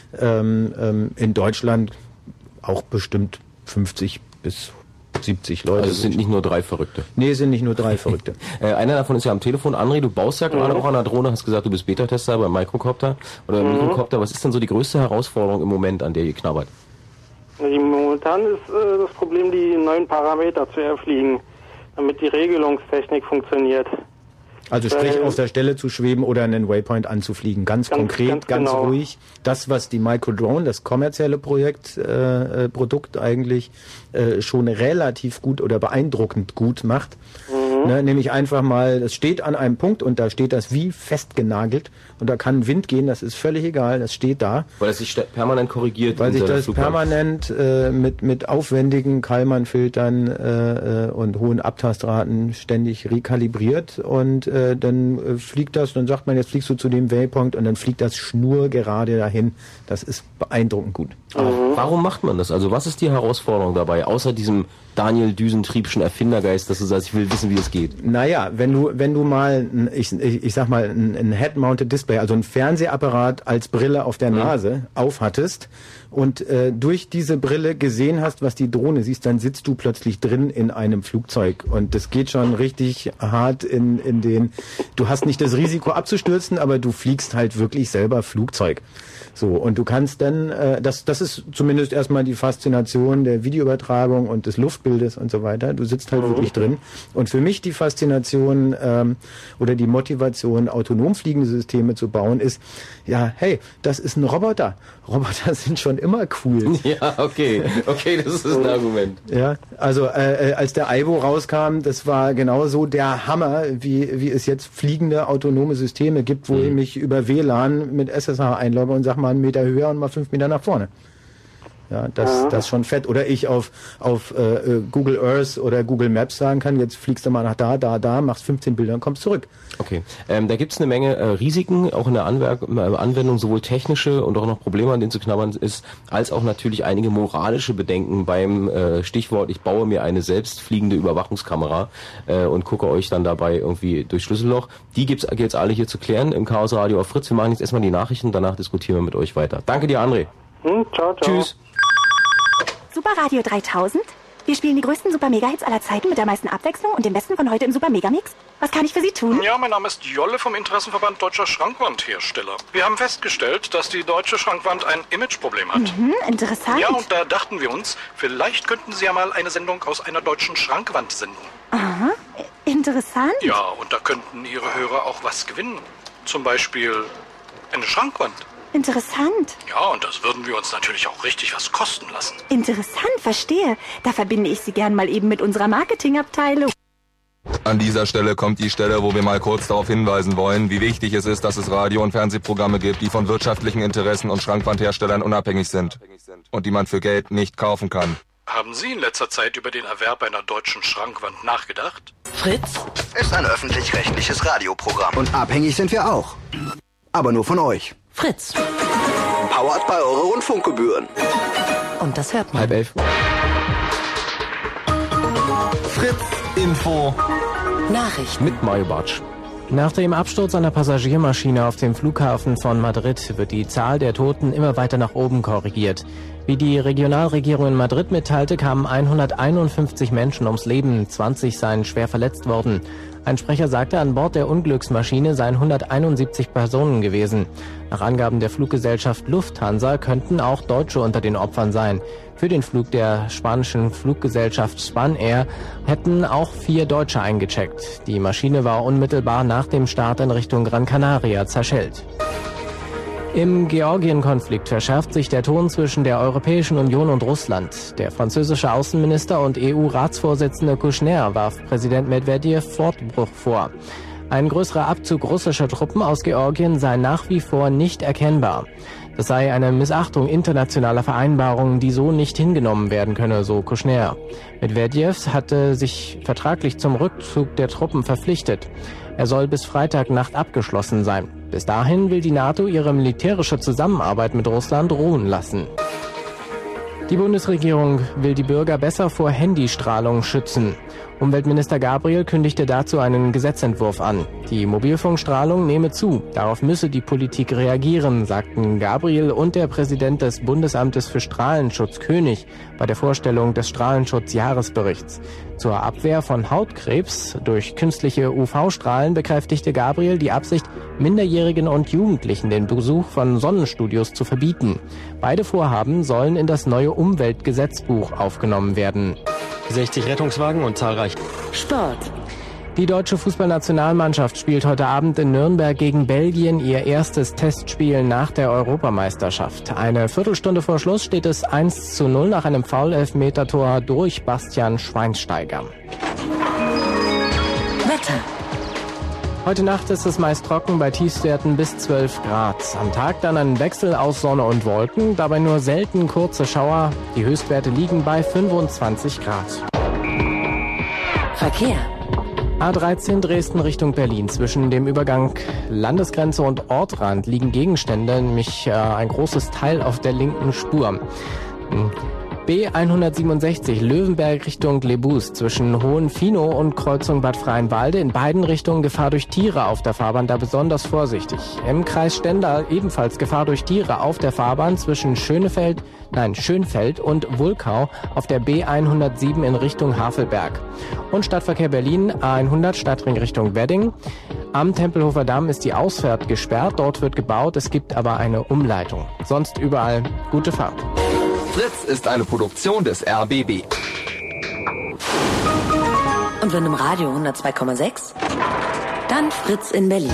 In Deutschland auch bestimmt 50 bis 70 Leute. Also es sind nicht nur 3 Verrückte. Nee, es sind nicht nur 3 Verrückte. Einer davon ist ja am Telefon. André, du baust ja gerade auch an der Drohne, hast gesagt, du bist Beta-Tester beim Microcopter oder Mikrocopter. Was ist denn so die größte Herausforderung im Moment, an der ihr knabbert? Momentan ist das Problem, die neuen Parameter zu erfliegen, damit die Regelungstechnik funktioniert. Also sprich, auf der Stelle zu schweben oder einen Waypoint anzufliegen. Ganz konkret, ganz genau. Ruhig. Das, was die Microdrone, das kommerzielle Produkt eigentlich schon relativ gut oder beeindruckend gut macht. Ne, nämlich einfach mal, das steht an einem Punkt und da steht das wie festgenagelt und da kann Wind gehen, das ist völlig egal, das steht da. Weil es sich permanent korrigiert. Weil sich das permanent mit aufwendigen Kalman-Filtern und hohen Abtastraten ständig rekalibriert und dann fliegt das, dann sagt man, jetzt fliegst du zu dem Waypoint und dann fliegt das schnurgerade dahin. Das ist beeindruckend gut. Aber warum macht man das? Also was ist die Herausforderung dabei, außer diesem Daniel Düsentriebschen Erfindergeist, dass du sagst, ich will wissen, wie es geht? Naja, wenn du mal, ich sag mal, ein Head-Mounted Display, also ein Fernsehapparat als Brille auf der Nase aufhattest und durch diese Brille gesehen hast, was die Drohne siehst, dann sitzt du plötzlich drin in einem Flugzeug und das geht schon richtig hart in den, du hast nicht das Risiko abzustürzen, aber du fliegst halt wirklich selber Flugzeug. So, und du kannst dann, das ist zumindest erstmal die Faszination der Videoübertragung und des Luftbild ausbildest und so weiter. Du sitzt halt wirklich drin. Und für mich die Faszination oder die Motivation, autonom fliegende Systeme zu bauen, ist, ja, hey, das ist ein Roboter. Roboter sind schon immer cool. Ja, okay, das ist ein Argument. Ja, also als der Aibo rauskam, das war genauso der Hammer, wie es jetzt fliegende autonome Systeme gibt, wo ich mich über WLAN mit SSH einlogge und sag mal 1 Meter höher und mal 5 Meter nach vorne. Ja, das ist schon fett. Oder ich auf Google Earth oder Google Maps sagen kann, jetzt fliegst du mal nach da, machst 15 Bilder und kommst zurück. Okay, da gibt's eine Menge Risiken, auch in der Anwendung, sowohl technische und auch noch Probleme, an denen zu knabbern ist, als auch natürlich einige moralische Bedenken beim Stichwort, ich baue mir eine selbstfliegende Überwachungskamera und gucke euch dann dabei irgendwie durch Schlüsselloch. Die gibt's jetzt alle hier zu klären im Chaos Radio auf Fritz. Wir machen jetzt erstmal die Nachrichten, danach diskutieren wir mit euch weiter. Danke dir, André. Ciao. Tschüss. Super Radio 3000? Wir spielen die größten Super-Mega-Hits aller Zeiten mit der meisten Abwechslung und dem Besten von heute im Super-Mega-Mix. Was kann ich für Sie tun? Ja, mein Name ist Jolle vom Interessenverband Deutscher Schrankwandhersteller. Wir haben festgestellt, dass die deutsche Schrankwand ein Imageproblem hat. Interessant. Ja, und da dachten wir uns, vielleicht könnten Sie ja mal eine Sendung aus einer deutschen Schrankwand senden. Aha, interessant. Ja, und da könnten Ihre Hörer auch was gewinnen. Zum Beispiel eine Schrankwand. Interessant. Ja, und das würden wir uns natürlich auch richtig was kosten lassen. Interessant, verstehe. Da verbinde ich Sie gern mal eben mit unserer Marketingabteilung. An dieser Stelle kommt die Stelle, wo wir mal kurz darauf hinweisen wollen, wie wichtig es ist, dass es Radio- und Fernsehprogramme gibt, die von wirtschaftlichen Interessen und Schrankwandherstellern unabhängig sind und die man für Geld nicht kaufen kann. Haben Sie in letzter Zeit über den Erwerb einer deutschen Schrankwand nachgedacht? Fritz ist ein öffentlich-rechtliches Radioprogramm. Und abhängig sind wir auch. Aber nur von euch. Fritz. Powered bei eure Rundfunkgebühren. Und das hört man. 10:30. Fritz Info. Nachrichten. Mit Mario Bartsch. Nach dem Absturz einer Passagiermaschine auf dem Flughafen von Madrid wird die Zahl der Toten immer weiter nach oben korrigiert. Wie die Regionalregierung in Madrid mitteilte, kamen 151 Menschen ums Leben, 20 seien schwer verletzt worden. Ein Sprecher sagte, an Bord der Unglücksmaschine seien 171 Personen gewesen. Nach Angaben der Fluggesellschaft Lufthansa könnten auch Deutsche unter den Opfern sein. Für den Flug der spanischen Fluggesellschaft Spanair hätten auch 4 Deutsche eingecheckt. Die Maschine war unmittelbar nach dem Start in Richtung Gran Canaria zerschellt. Im Georgien-Konflikt verschärft sich der Ton zwischen der Europäischen Union und Russland. Der französische Außenminister und EU-Ratsvorsitzende Kouchner warf Präsident Medvedev Wortbruch vor. Ein größerer Abzug russischer Truppen aus Georgien sei nach wie vor nicht erkennbar. Das sei eine Missachtung internationaler Vereinbarungen, die so nicht hingenommen werden könne, so Kouchner. Medvedev hatte sich vertraglich zum Rückzug der Truppen verpflichtet. Er soll bis Freitagnacht abgeschlossen sein. Bis dahin will die NATO ihre militärische Zusammenarbeit mit Russland ruhen lassen. Die Bundesregierung will die Bürger besser vor Handystrahlung schützen. Umweltminister Gabriel kündigte dazu einen Gesetzentwurf an. Die Mobilfunkstrahlung nehme zu. Darauf müsse die Politik reagieren, sagten Gabriel und der Präsident des Bundesamtes für Strahlenschutz König bei der Vorstellung des Strahlenschutzjahresberichts. Zur Abwehr von Hautkrebs durch künstliche UV-Strahlen bekräftigte Gabriel die Absicht, Minderjährigen und Jugendlichen den Besuch von Sonnenstudios zu verbieten. Beide Vorhaben sollen in das neue Umweltgesetzbuch aufgenommen werden. 60 Rettungswagen und zahlreich. Sport. Die deutsche Fußballnationalmannschaft spielt heute Abend in Nürnberg gegen Belgien ihr erstes Testspiel nach der Europameisterschaft. Eine Viertelstunde vor Schluss steht es 1:0 nach einem Foul-Elfmeter-Tor durch Bastian Schweinsteiger. Wetter. Heute Nacht ist es meist trocken bei Tiefstwerten bis 12 Grad. Am Tag dann ein Wechsel aus Sonne und Wolken, dabei nur selten kurze Schauer. Die Höchstwerte liegen bei 25 Grad. Verkehr. A13 Dresden Richtung Berlin. Zwischen dem Übergang Landesgrenze und Ortrand liegen Gegenstände, nämlich ein großes Teil auf der linken Spur. B167 Löwenberg Richtung Lebus zwischen Hohenfinoh und Kreuzung Bad Freienwalde. In beiden Richtungen Gefahr durch Tiere auf der Fahrbahn, da besonders vorsichtig. Im Kreis Stendal ebenfalls Gefahr durch Tiere auf der Fahrbahn zwischen Schönfeld und Wulkau auf der B107 in Richtung Havelberg. Und Stadtverkehr Berlin A100 Stadtring Richtung Wedding. Am Tempelhofer Damm ist die Ausfahrt gesperrt, dort wird gebaut, es gibt aber eine Umleitung. Sonst überall gute Fahrt. Fritz ist eine Produktion des RBB. Und wenn im Radio 102,6, dann Fritz in Berlin.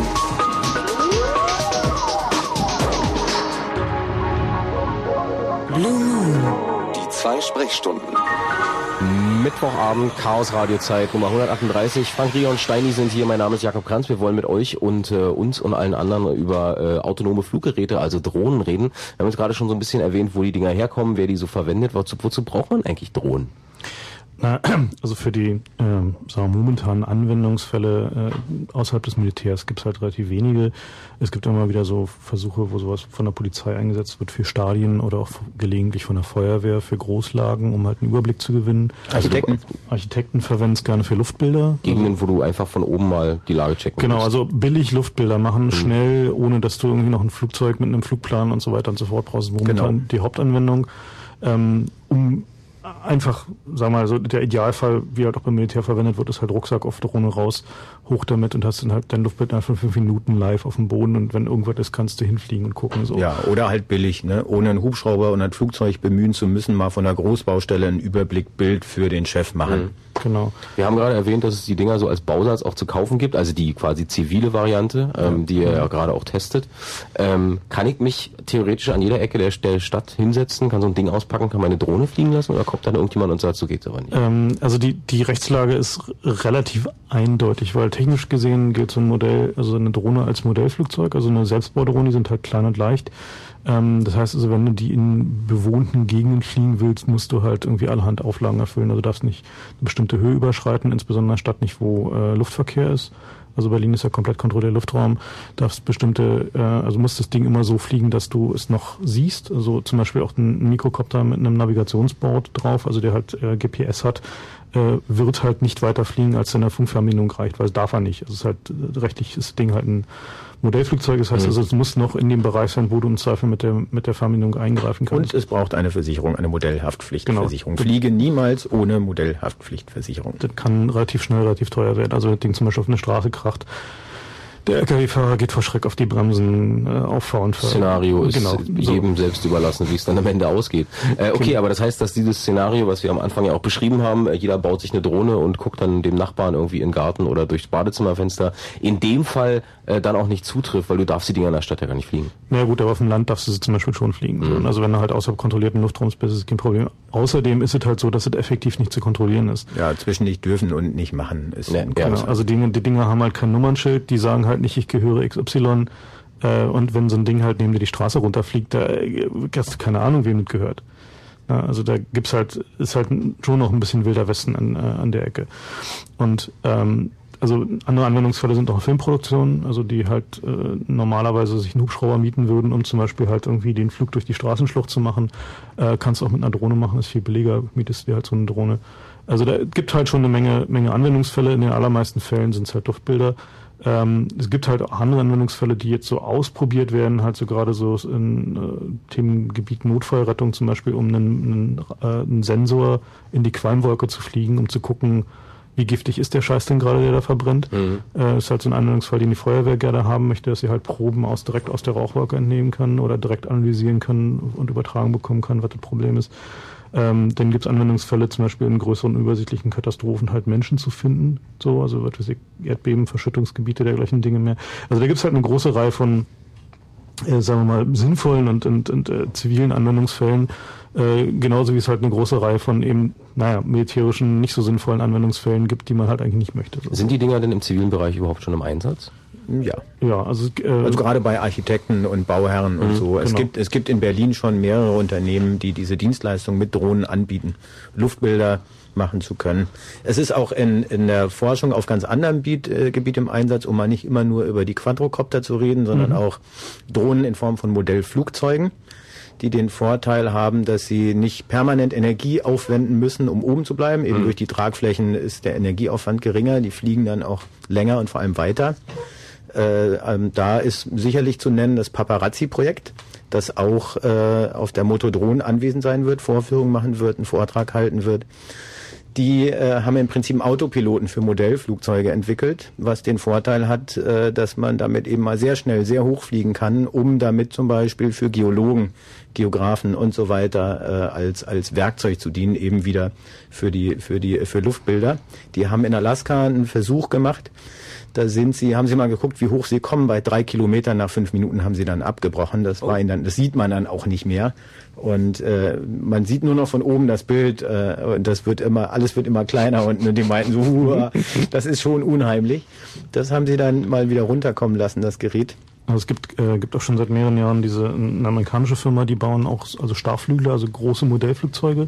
Blue Moon. Die 2 Sprechstunden. Mittwochabend, Chaos Radiozeit Nummer 138. Frank Rieger und Steini sind hier. Mein Name ist Jakob Kranz. Wir wollen mit euch und uns und allen anderen über autonome Fluggeräte, also Drohnen, reden. Wir haben jetzt gerade schon so ein bisschen erwähnt, wo die Dinger herkommen, wer die so verwendet. Wozu braucht man eigentlich Drohnen? Also für die sagen wir, momentanen Anwendungsfälle außerhalb des Militärs gibt es halt relativ wenige. Es gibt immer wieder so Versuche, wo sowas von der Polizei eingesetzt wird für Stadien oder auch gelegentlich von der Feuerwehr für Großlagen, um halt einen Überblick zu gewinnen. Architekten verwenden es gerne für Luftbilder. Gegenden, wo du einfach von oben mal die Lage checken Genau, musst. also billig Luftbilder machen, schnell, ohne dass du irgendwie noch ein Flugzeug mit einem Flugplan und so weiter und so fort brauchst. Momentan die Hauptanwendung, um einfach, sagen wir mal, so der Idealfall, wie halt auch beim Militär verwendet wird, ist halt Rucksack auf Drohne raus, hoch damit und hast dann halt dein Luftbild innerhalb von 5 Minuten live auf dem Boden und wenn irgendwas ist, kannst du hinfliegen und gucken. So. Ja, oder halt billig, ne? Ohne einen Hubschrauber und ein Flugzeug bemühen zu müssen, mal von der Großbaustelle ein Überblickbild für den Chef machen. Genau. Wir haben gerade erwähnt, dass es die Dinger so als Bausatz auch zu kaufen gibt, also die quasi zivile Variante, die ihr ja gerade auch testet. Kann ich mich theoretisch an jeder Ecke der Stadt hinsetzen, kann so ein Ding auspacken, kann meine Drohne fliegen lassen oder kommt dann irgendjemand und sagt, so geht's aber nicht? Also die Rechtslage ist relativ eindeutig, weil technisch gesehen gilt so ein Modell, also eine Drohne als Modellflugzeug, also eine Selbstbaudrohne, die sind halt klein und leicht. Das heißt also, wenn du die in bewohnten Gegenden fliegen willst, musst du halt irgendwie allerhand Auflagen erfüllen. Also darfst nicht eine bestimmte Höhe überschreiten, insbesondere in einer Stadt nicht, wo Luftverkehr ist. Also Berlin ist ja komplett kontrollierter Luftraum. Darfst also muss das Ding immer so fliegen, dass du es noch siehst. Also zum Beispiel auch ein Mikrocopter mit einem Navigationsboard drauf, also der halt GPS hat, wird halt nicht weiter fliegen, als in der Funkverbindung reicht, weil es darf er nicht. Also es ist halt rechtlich ist das Ding halt ein Modellflugzeug, das heißt also, es muss noch in dem Bereich sein, wo du im Zweifel mit der Fernbedienung eingreifen kannst. Und es braucht eine Versicherung, eine Modellhaftpflichtversicherung. Genau. Fliege niemals ohne Modellhaftpflichtversicherung. Das kann relativ schnell, relativ teuer werden. Also wenn das Ding zum Beispiel auf eine Straße kracht, der LKW-Fahrer geht vor Schreck auf die Bremsen, auffahren. Szenario ist jedem selbst überlassen, wie es dann am Ende ausgeht. Okay, aber das heißt, dass dieses Szenario, was wir am Anfang ja auch beschrieben haben, jeder baut sich eine Drohne und guckt dann dem Nachbarn irgendwie in den Garten oder durchs Badezimmerfenster, in dem Fall dann auch nicht zutrifft, weil du darfst die Dinger in der Stadt ja gar nicht fliegen. Na gut, aber auf dem Land darfst du sie zum Beispiel schon fliegen. Also wenn du halt außerhalb kontrollierten Luftraums bist, ist es kein Problem. Außerdem ist es halt so, dass es effektiv nicht zu kontrollieren ist. Ja, zwischen nicht dürfen und nicht machen ist. Genau. Also die Dinger haben halt kein Nummernschild, die sagen halt nicht, ich gehöre XY. Und wenn so ein Ding halt neben dir die Straße runterfliegt, da hast du keine Ahnung, wem das gehört. Ja, also da ist halt schon noch ein bisschen wilder Westen an der Ecke. Und also andere Anwendungsfälle sind auch Filmproduktionen, also die halt normalerweise sich einen Hubschrauber mieten würden, um zum Beispiel halt irgendwie den Flug durch die Straßenschlucht zu machen. Kannst du auch mit einer Drohne machen, ist viel billiger, mietest dir halt so eine Drohne. Also da gibt halt schon eine Menge Anwendungsfälle, in den allermeisten Fällen sind es halt Luftbilder. Es gibt halt auch andere Anwendungsfälle, die jetzt so ausprobiert werden, halt so gerade so in Themengebiet Notfallrettung zum Beispiel, um einen Sensor in die Qualmwolke zu fliegen, um zu gucken, wie giftig ist der Scheiß denn gerade, der da verbrennt. Ist halt so ein Anwendungsfall, den die Feuerwehr gerne haben möchte, dass sie halt Proben direkt aus der Rauchwolke entnehmen kann oder direkt analysieren kann und übertragen bekommen kann, was das Problem ist. Dann gibt es Anwendungsfälle, zum Beispiel in größeren übersichtlichen Katastrophen halt Menschen zu finden, so, also was weiß ich, Erdbeben, Verschüttungsgebiete, dergleichen Dinge mehr. Also da gibt es halt eine große Reihe von, sagen wir mal, sinnvollen und zivilen Anwendungsfällen, genauso wie es halt eine große Reihe von eben, militärischen, nicht so sinnvollen Anwendungsfällen gibt, die man halt eigentlich nicht möchte. So. Sind die Dinger denn im zivilen Bereich überhaupt schon im Einsatz? Ja, also gerade bei Architekten und Bauherren und so. Genau. Es gibt in Berlin schon mehrere Unternehmen, die diese Dienstleistung mit Drohnen anbieten, Luftbilder machen zu können. Es ist auch in der Forschung auf ganz anderem Gebiet im Einsatz, um mal nicht immer nur über die Quadrocopter zu reden, sondern auch Drohnen in Form von Modellflugzeugen, die den Vorteil haben, dass sie nicht permanent Energie aufwenden müssen, um oben zu bleiben. Eben durch die Tragflächen ist der Energieaufwand geringer, die fliegen dann auch länger und vor allem weiter. Da ist sicherlich zu nennen das Paparazzi-Projekt, das auch auf der Motodron anwesend sein wird, Vorführungen machen wird, einen Vortrag halten wird. Die haben im Prinzip einen Autopiloten für Modellflugzeuge entwickelt, was den Vorteil hat, dass man damit eben mal sehr schnell, sehr hoch fliegen kann, um damit zum Beispiel für Geologen, Geografen und so weiter als Werkzeug zu dienen, eben wieder für Luftbilder. Die haben in Alaska einen Versuch gemacht. Da haben sie mal geguckt, wie hoch sie kommen. Bei 3 Kilometern nach 5 Minuten haben sie dann abgebrochen. Das sieht man dann auch nicht mehr. Und man sieht nur noch von oben das Bild. Und alles wird immer kleiner unten. Und die meinten so, das ist schon unheimlich. Das haben sie dann mal wieder runterkommen lassen, das Gerät. Also es gibt auch schon seit mehreren Jahren eine amerikanische Firma, die bauen auch also Starrflügler, also große Modellflugzeuge.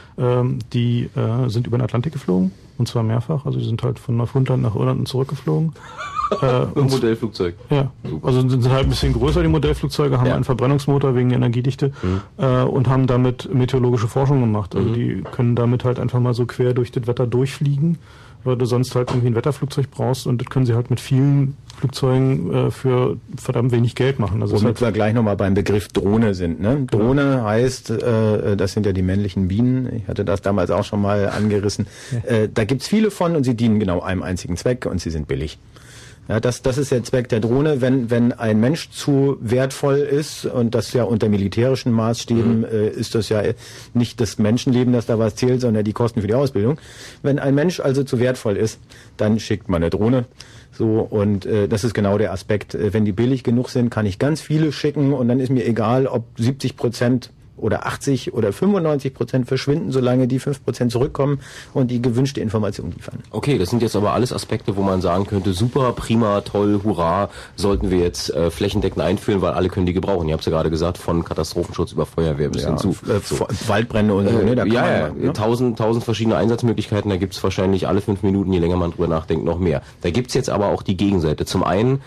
Die sind über den Atlantik geflogen, und zwar mehrfach. Also die sind halt von Neufundland nach Irland und zurückgeflogen. Ein Modellflugzeug. Ja, also sind halt ein bisschen größer, die Modellflugzeuge, haben einen Verbrennungsmotor wegen der Energiedichte und haben damit meteorologische Forschung gemacht. Also die können damit halt einfach mal so quer durch das Wetter durchfliegen, weil du sonst halt irgendwie ein Wetterflugzeug brauchst, und das können sie halt mit vielen Flugzeugen für verdammt wenig Geld machen. Also womit wir gleich nochmal beim Begriff Drohne sind. Ne? Genau. Drohne heißt, das sind ja die männlichen Bienen. Ich hatte das damals auch schon mal angerissen. Ja. Da gibt's viele von, und sie dienen genau einem einzigen Zweck, und sie sind billig. Ja, das ist der Zweck der Drohne. Wenn ein Mensch zu wertvoll ist, und das ja unter militärischen Maßstäben ist das ja nicht das Menschenleben, das da was zählt, sondern die Kosten für die Ausbildung. Wenn ein Mensch also zu wertvoll ist, dann schickt man eine Drohne. So, und das ist genau der Aspekt. Wenn die billig genug sind, kann ich ganz viele schicken, und dann ist mir egal, ob 70% oder 80 oder 95% verschwinden, solange die 5% zurückkommen und die gewünschte Information liefern. Okay, das sind jetzt aber alles Aspekte, wo man sagen könnte, super, prima, toll, hurra, sollten wir jetzt flächendeckend einführen, weil alle können die gebrauchen. Ihr habt es ja gerade gesagt, von Katastrophenschutz über Feuerwehr bis hin zu Waldbrände und so. Ne? Da kann man, 1000 verschiedene Einsatzmöglichkeiten, da gibt's wahrscheinlich alle 5 Minuten, je länger man drüber nachdenkt, noch mehr. Da gibt's jetzt aber auch die Gegenseite. Zum einen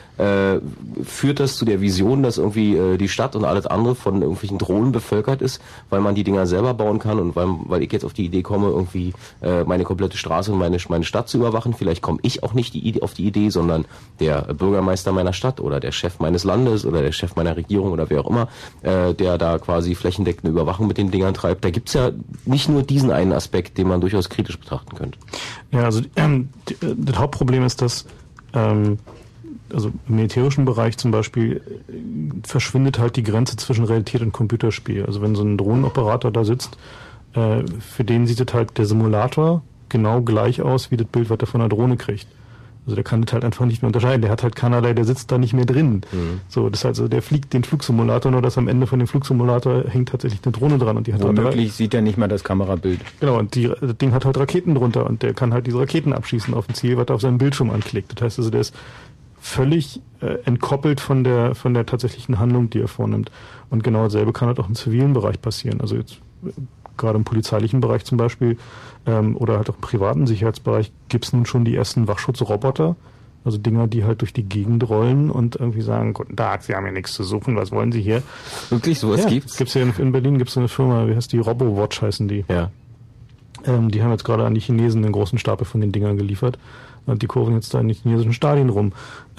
führt das zu der Vision, dass irgendwie die Stadt und alles andere von irgendwelchen Drohnen bevölkert ist, weil man die Dinger selber bauen kann, und weil ich jetzt auf die Idee komme, irgendwie meine komplette Straße und meine Stadt zu überwachen. Vielleicht komme ich auch nicht auf die Idee, sondern der Bürgermeister meiner Stadt oder der Chef meines Landes oder der Chef meiner Regierung oder wer auch immer, der da quasi flächendeckende Überwachung mit den Dingern treibt. Da gibt's ja nicht nur diesen einen Aspekt, den man durchaus kritisch betrachten könnte. Ja, also das Hauptproblem ist, dass also im militärischen Bereich zum Beispiel verschwindet halt die Grenze zwischen Realität und Computerspiel. Also wenn so ein Drohnenoperator da sitzt, für den sieht das halt der Simulator genau gleich aus wie das Bild, was er von der Drohne kriegt. Also der kann das halt einfach nicht mehr unterscheiden. Der hat halt keinerlei, der sitzt da nicht mehr drin. So, das heißt, also der fliegt den Flugsimulator, nur dass am Ende von dem Flugsimulator hängt tatsächlich eine Drohne dran. Und die hat womöglich sieht er nicht mal das Kamerabild. Genau, und das Ding hat halt Raketen drunter, und der kann halt diese Raketen abschießen auf ein Ziel, was er auf seinem Bildschirm anklickt. Das heißt also, der ist völlig entkoppelt von der tatsächlichen Handlung, die er vornimmt. Und genau dasselbe kann halt auch im zivilen Bereich passieren. Also jetzt gerade im polizeilichen Bereich zum Beispiel oder halt auch im privaten Sicherheitsbereich gibt es nun schon die ersten Wachschutzroboter. Also Dinger, die halt durch die Gegend rollen und irgendwie sagen, guten Tag, Sie haben hier nichts zu suchen, was wollen Sie hier? Wirklich, sowas gibt's? Gibt's hier in Berlin, gibt's eine Firma, wie heißt die? RoboWatch heißen die. Ja. Die haben jetzt gerade an die Chinesen einen großen Stapel von den Dingern geliefert. Und die kurven jetzt da in die chinesischen Stadien rum.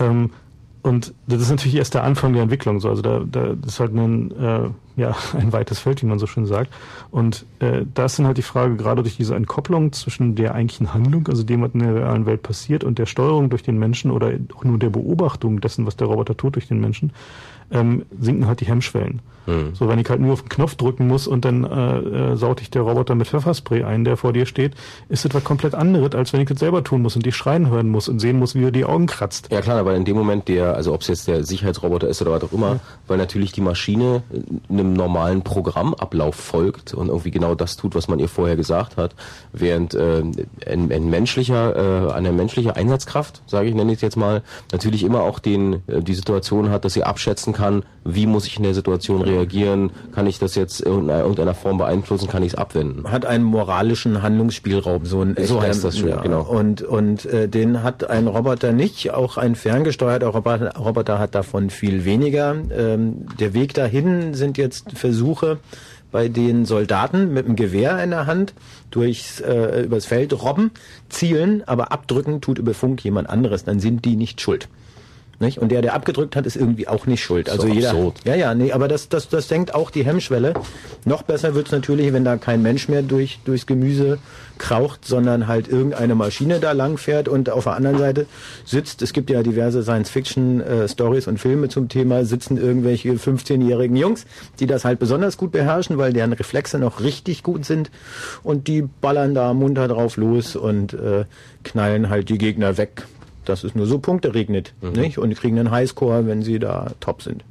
Und das ist natürlich erst der Anfang der Entwicklung. So. Also das ist halt ein weites Feld, wie man so schön sagt. Und da ist dann halt die Frage, gerade durch diese Entkopplung zwischen der eigentlichen Handlung, also dem, was in der realen Welt passiert, und der Steuerung durch den Menschen oder auch nur der Beobachtung dessen, was der Roboter tut durch den Menschen, sinken halt die Hemmschwellen. So, wenn ich halt nur auf den Knopf drücken muss und dann saut dich der Roboter mit Pfefferspray ein, der vor dir steht, ist das was komplett anderes, als wenn ich das selber tun muss und dich schreien hören muss und sehen muss, wie er die Augen kratzt. Ja klar, aber in dem Moment also ob es jetzt der Sicherheitsroboter ist oder was auch immer, weil natürlich die Maschine einem normalen Programmablauf folgt und irgendwie genau das tut, was man ihr vorher gesagt hat, während eine menschliche Einsatzkraft, nenne ich es jetzt mal, natürlich immer auch die Situation hat, dass sie abschätzen kann, wie muss ich in der Situation reagieren, kann ich das jetzt in irgendeiner Form beeinflussen, kann ich es abwenden. Hat einen moralischen Handlungsspielraum, so heißt das schon, genau. Und den hat ein Roboter nicht, auch ein ferngesteuerter Roboter hat davon viel weniger. Der Weg dahin sind jetzt Versuche, bei denen Soldaten mit einem Gewehr in der Hand übers Feld robben, zielen, aber abdrücken tut über Funk jemand anderes, dann sind die nicht schuld. Nicht? Und der abgedrückt hat, ist irgendwie auch nicht schuld. Also jeder. Absurd. Nee, aber das senkt auch die Hemmschwelle. Noch besser wird's natürlich, wenn da kein Mensch mehr durchs Gemüse kraucht, sondern halt irgendeine Maschine da lang fährt und auf der anderen Seite sitzt, es gibt ja diverse Science-Fiction-Stories und Filme zum Thema, sitzen irgendwelche 15-jährigen Jungs, die das halt besonders gut beherrschen, weil deren Reflexe noch richtig gut sind und die ballern da munter drauf los und knallen halt die Gegner weg. Dass es nur so Punkte regnet, nicht? Und die kriegen einen Highscore, wenn sie da top sind.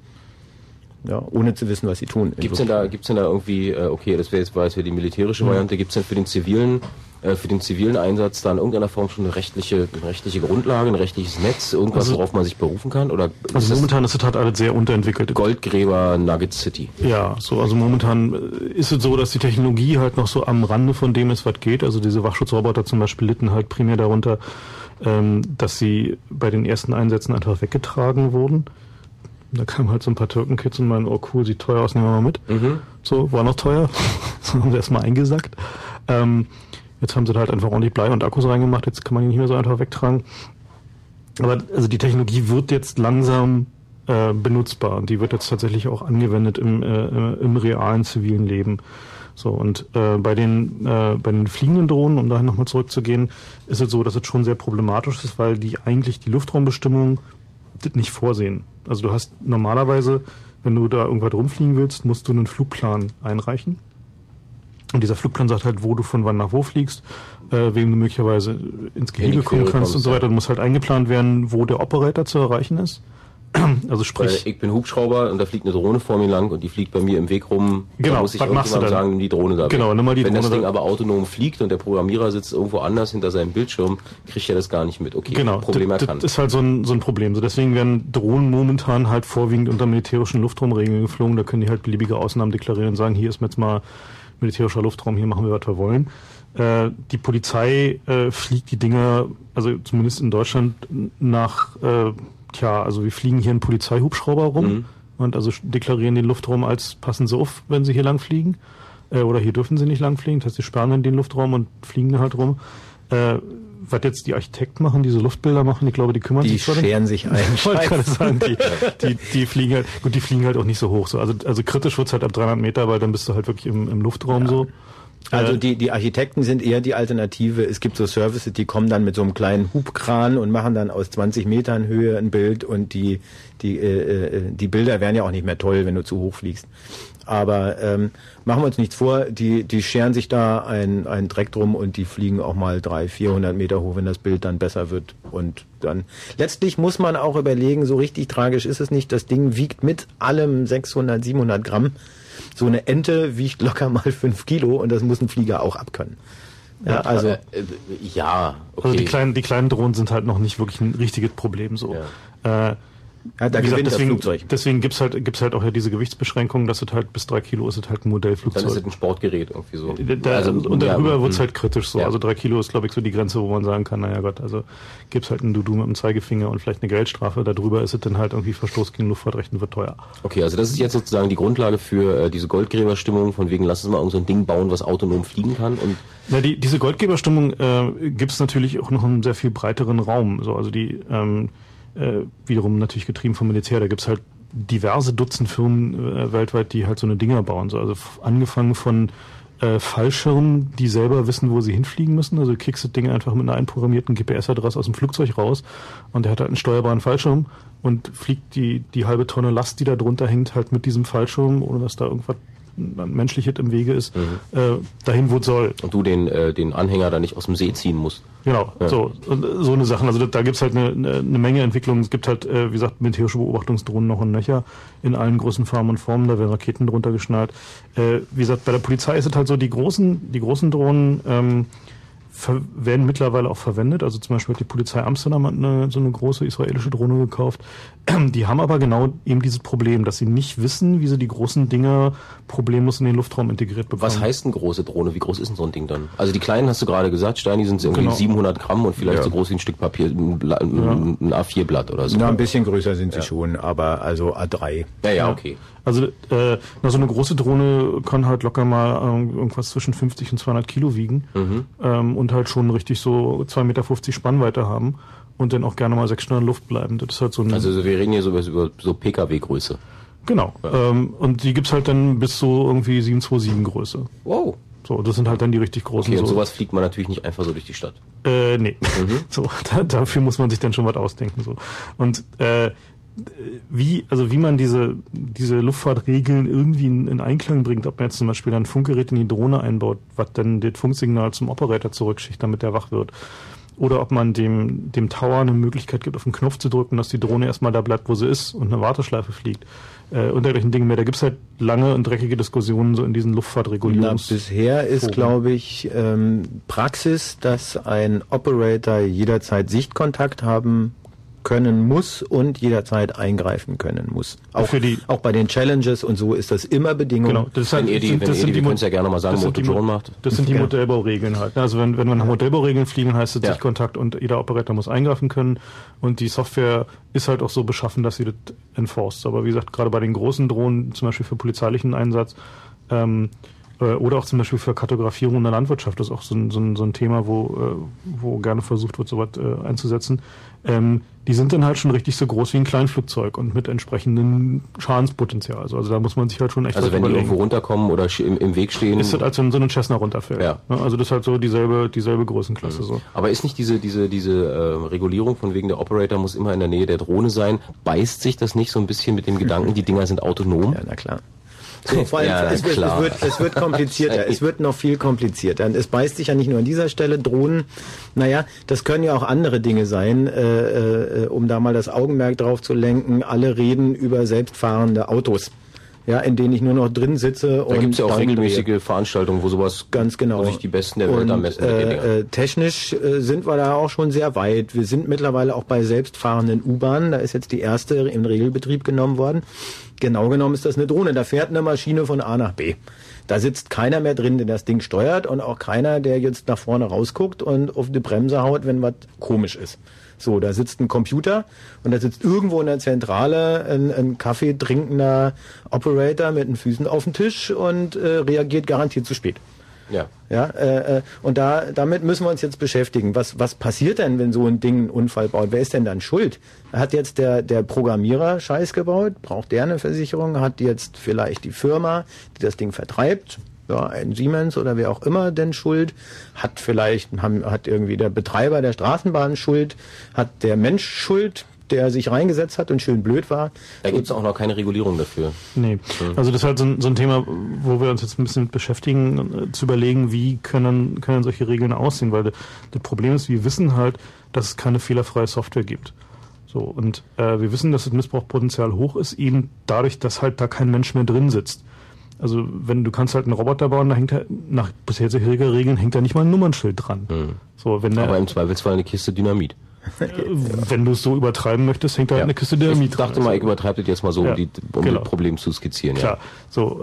Ja, ohne zu wissen, was sie tun. Gibt's denn da irgendwie, okay, das wäre jetzt die militärische Variante, gibt's denn für den zivilen Einsatz da in irgendeiner Form schon eine rechtliche Grundlage, ein rechtliches Netz, irgendwas, worauf man sich berufen kann? Oder also momentan ist es halt alles sehr unterentwickelt. Goldgräber Nugget City. Ja, also momentan ist es so, dass die Technologie halt noch so am Rande von dem ist, was geht. Also diese Wachschutzroboter zum Beispiel litten halt primär darunter, dass sie bei den ersten Einsätzen einfach weggetragen wurden. Da kamen halt so ein paar Türkenkids und meinen, oh cool, sieht teuer aus, nehmen wir mal mit. So, war noch teuer. So haben sie erstmal eingesackt. Jetzt haben sie da halt einfach ordentlich Blei und Akkus reingemacht, jetzt kann man die nicht mehr so einfach wegtragen. Aber also die Technologie wird jetzt langsam benutzbar und die wird jetzt tatsächlich auch angewendet im realen zivilen Leben. So, und bei den fliegenden Drohnen, um dahin nochmal zurückzugehen, ist es so, dass es schon sehr problematisch ist, weil die eigentlich die Luftraumbestimmung das nicht vorsehen. Also du hast normalerweise, wenn du da irgendwas rumfliegen willst, musst du einen Flugplan einreichen. Und dieser Flugplan sagt halt, wo du von wann nach wo fliegst, wem du möglicherweise ins Gehege kommen kannst und so weiter. Du musst halt eingeplant werden, wo der Operator zu erreichen ist. Also sprich, ich bin Hubschrauber und da fliegt eine Drohne vor mir lang und die fliegt bei mir im Weg rum. Genau, da muss ich irgendjemand sagen, nimm die Drohne da weg. Genau, nimm mal die Wenn Drohne das Ding aber autonom fliegt und der Programmierer sitzt irgendwo anders hinter seinem Bildschirm, kriegt er das gar nicht mit. Okay, genau, Problem erkannt. Das ist halt so ein Problem. So deswegen werden Drohnen momentan halt vorwiegend unter militärischen Luftraumregeln geflogen. Da können die halt beliebige Ausnahmen deklarieren und sagen, hier ist jetzt mal militärischer Luftraum, hier machen wir, was wir wollen. Die Polizei fliegt die Dinger, also zumindest in Deutschland, nach also wir fliegen hier einen Polizeihubschrauber rum und also deklarieren den Luftraum als passen Sie auf, wenn Sie hier lang fliegen. Oder hier dürfen Sie nicht lang fliegen. Das heißt, Sie sperren dann den Luftraum und fliegen halt rum. Was jetzt die Architekten machen, diese Luftbilder machen, ich glaube, die kümmern sich schon. Die scheren sich ein. Ich wollte gerade sagen, die fliegen halt, gut, die fliegen halt auch nicht so hoch. So. Also kritisch wird's halt ab 300 Meter, weil dann bist du halt wirklich im Luftraum so. Also die Architekten sind eher die Alternative. Es gibt so Services, die kommen dann mit so einem kleinen Hubkran und machen dann aus 20 Metern Höhe ein Bild und die Bilder wären ja auch nicht mehr toll, wenn du zu hoch fliegst. Aber machen wir uns nichts vor, die scheren sich da einen Dreck drum und die fliegen auch mal 300-400 Meter hoch, wenn das Bild dann besser wird. Und dann letztlich muss man auch überlegen, so richtig tragisch ist es nicht, das Ding wiegt mit allem 600, 700 Gramm. So eine Ente wiegt locker mal 5 Kilo und das muss ein Flieger auch abkönnen. Ja, also ja, okay. Also die kleinen Drohnen sind halt noch nicht wirklich ein richtiges Problem so. Ja. Da gewinnt das Flugzeug. Deswegen gibt's halt auch ja diese Gewichtsbeschränkung, dass es halt bis 3 Kilo ist es halt ein Modellflugzeug. Dann ist es ein Sportgerät irgendwie so. Und darüber wird's halt kritisch so. Ja. Also 3 Kilo ist, glaube ich, so die Grenze, wo man sagen kann, naja Gott, also gibt's halt ein Dudu mit dem Zeigefinger und vielleicht eine Geldstrafe. Darüber ist es dann halt irgendwie Verstoß gegen Luftfahrtrecht und wird teuer. Okay, also das ist jetzt sozusagen die Grundlage für diese Goldgräberstimmung, von wegen, lass uns mal irgend so ein Ding bauen, was autonom fliegen kann. Und ja, diese Goldgräberstimmung gibt's natürlich auch noch einen sehr viel breiteren Raum. So, also die wiederum natürlich getrieben vom Militär. Da gibt's halt diverse Dutzend Firmen weltweit, die halt so eine Dinger bauen. So, also angefangen von Fallschirmen, die selber wissen, wo sie hinfliegen müssen. Also du kriegst das Ding einfach mit einer einprogrammierten GPS-Adresse aus dem Flugzeug raus und der hat halt einen steuerbaren Fallschirm und fliegt die halbe Tonne Last, die da drunter hängt, halt mit diesem Fallschirm, ohne dass da irgendwas Menschliches im Wege ist, dahin, wo es soll. Und du den Anhänger da nicht aus dem See ziehen musst. Genau, ja. so eine Sachen. Also da gibt's halt eine Menge Entwicklungen. Es gibt halt, wie gesagt, militärische Beobachtungsdrohnen noch und nöcher in allen großen Farben und Formen. Da werden Raketen drunter geschnallt. Wie gesagt, bei der Polizei ist es halt so, die großen Drohnen werden mittlerweile auch verwendet. Also zum Beispiel hat die Polizei Amsterdam so eine große israelische Drohne gekauft. Die haben aber genau eben dieses Problem, dass sie nicht wissen, wie sie die großen Dinger problemlos in den Luftraum integriert bekommen. Was heißt eine große Drohne? Wie groß ist denn so ein Ding dann? Also die kleinen hast du gerade gesagt, Steini, sind irgendwie 700 Gramm und vielleicht so groß wie ein Stück Papier, ein A4-Blatt oder so. Na, ein bisschen größer sind sie schon, aber also A3. Ja, okay. Also so eine große Drohne kann halt locker mal irgendwas zwischen 50 und 200 Kilo wiegen und halt schon richtig so 2,50 Meter Spannweite haben. und dann auch gerne mal 6 Stunden in Luft bleiben. Das ist halt so ein, also wir reden hier so über so PKW-Größe. Genau. Ja. Und die gibt's halt dann bis so irgendwie 727 Größe. Wow. So, das sind halt dann die richtig großen. Okay, und sowas fliegt man natürlich nicht einfach so durch die Stadt. Nee. So, dafür muss man sich dann schon was ausdenken. So. Und wie man diese Luftfahrtregeln irgendwie in Einklang bringt, ob man jetzt zum Beispiel ein Funkgerät in die Drohne einbaut, was dann das Funksignal zum Operator zurückschickt, damit der wach wird. Oder ob man dem Tower eine Möglichkeit gibt, auf den Knopf zu drücken, dass die Drohne erstmal da bleibt, wo sie ist und eine Warteschleife fliegt. Und dergleichen Dinge mehr. Da gibt's halt lange und dreckige Diskussionen so in diesen Luftfahrtregulierungs. Bisher ist, glaube ich, Praxis, dass ein Operator jederzeit Sichtkontakt haben können muss und jederzeit eingreifen können muss. Auch bei den Challenges und so ist das immer Bedingung. Genau, das ist halt, wir können es ja gerne mal sagen, Motor macht. Das sind die Modellbauregeln halt. Also wenn wir nach Modellbauregeln fliegen, heißt es Sichtkontakt und jeder Operator muss eingreifen können und die Software ist halt auch so beschaffen, dass sie das enforced. Aber wie gesagt, gerade bei den großen Drohnen, zum Beispiel für polizeilichen Einsatz, oder auch zum Beispiel für Kartografierung in der Landwirtschaft, das ist auch so ein Thema, wo gerne versucht wird, sowas einzusetzen. Die sind dann halt schon richtig so groß wie ein Kleinflugzeug und mit entsprechendem Schadenspotenzial. Also da muss man sich halt schon echt wenn die irgendwo runterkommen oder im Weg stehen. Ist das, als wenn so ein Cessna runterfällt. Ja. Also das ist halt so dieselbe Größenklasse. So. Aber ist nicht diese Regulierung von wegen der Operator muss immer in der Nähe der Drohne sein, beißt sich das nicht so ein bisschen mit dem Gedanken, die Dinger sind autonom? Ja, na klar. So, vor allem, es wird komplizierter. Es wird noch viel komplizierter. Und es beißt sich ja nicht nur an dieser Stelle. Drohnen, das können ja auch andere Dinge sein, um da mal das Augenmerk drauf zu lenken. Alle reden über selbstfahrende Autos. Ja, in denen ich nur noch drin sitze. Da gibt es ja auch regelmäßige Veranstaltungen, wo sowas, ganz genau, wo sich die Besten der Welt ermessen. Technisch sind wir da auch schon sehr weit. Wir sind mittlerweile auch bei selbstfahrenden U-Bahnen. Da ist jetzt die erste in Regelbetrieb genommen worden. Genau genommen ist das eine Drohne. Da fährt eine Maschine von A nach B. Da sitzt keiner mehr drin, der das Ding steuert und auch keiner, der jetzt nach vorne rausguckt und auf die Bremse haut, wenn was komisch ist. So, da sitzt ein Computer und da sitzt irgendwo in der Zentrale ein Kaffee trinkender Operator mit den Füßen auf dem Tisch und reagiert garantiert zu spät. Und damit müssen wir uns jetzt beschäftigen. Was passiert denn, wenn so ein Ding einen Unfall baut? Wer ist denn dann schuld? Hat jetzt der Programmierer Scheiß gebaut? Braucht der eine Versicherung? Hat jetzt vielleicht die Firma, die das Ding vertreibt, ein Siemens oder wer auch immer denn Schuld? Hat irgendwie der Betreiber der Straßenbahn Schuld? Hat der Mensch Schuld, der sich reingesetzt hat und schön blöd war? Da gibt es auch noch keine Regulierung dafür. Nee, also das ist halt so ein Thema, wo wir uns jetzt ein bisschen mit beschäftigen, zu überlegen, wie können solche Regeln aussehen, weil das Problem ist, wir wissen halt, dass es keine fehlerfreie Software gibt. So, und wir wissen, dass das Missbrauchspotenzial hoch ist, eben dadurch, dass halt da kein Mensch mehr drin sitzt. Also du kannst halt einen Roboter bauen, da hängt nach bisherigen Regeln hängt da nicht mal ein Nummernschild dran. So, aber im Zweifelsfall eine Kiste Dynamit. Wenn du es so übertreiben möchtest, hängt da eine Kiste Dynamit dran. Ich dachte mal, ich übertreibe das jetzt mal so, um das Problem zu skizzieren. Klar. So,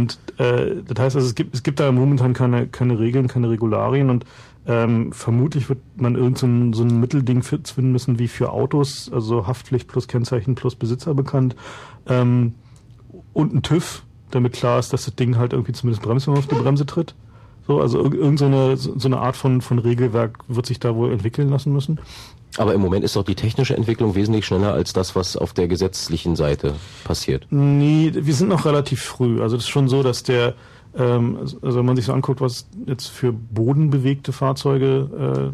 das heißt, also es gibt da momentan keine Regeln, keine Regularien und vermutlich wird man so ein Mittelding finden müssen wie für Autos, also Haftpflicht plus Kennzeichen plus Besitzer bekannt und ein TÜV, damit klar ist, dass das Ding halt irgendwie zumindest bremst, wenn man auf die Bremse tritt. So, also so eine Art von Regelwerk wird sich da wohl entwickeln lassen müssen. Aber im Moment ist doch die technische Entwicklung wesentlich schneller als das, was auf der gesetzlichen Seite passiert. Nee, wir sind noch relativ früh. Also das ist schon so, dass also wenn man sich so anguckt, was jetzt für bodenbewegte Fahrzeuge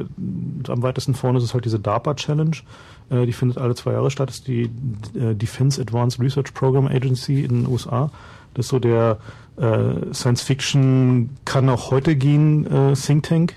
am weitesten vorne ist, ist halt diese DARPA Challenge. Die findet alle 2 Jahre statt. Das ist die Defense Advanced Research Program Agency in den USA. Das ist so der Science Fiction kann auch heute gehen Think Tank.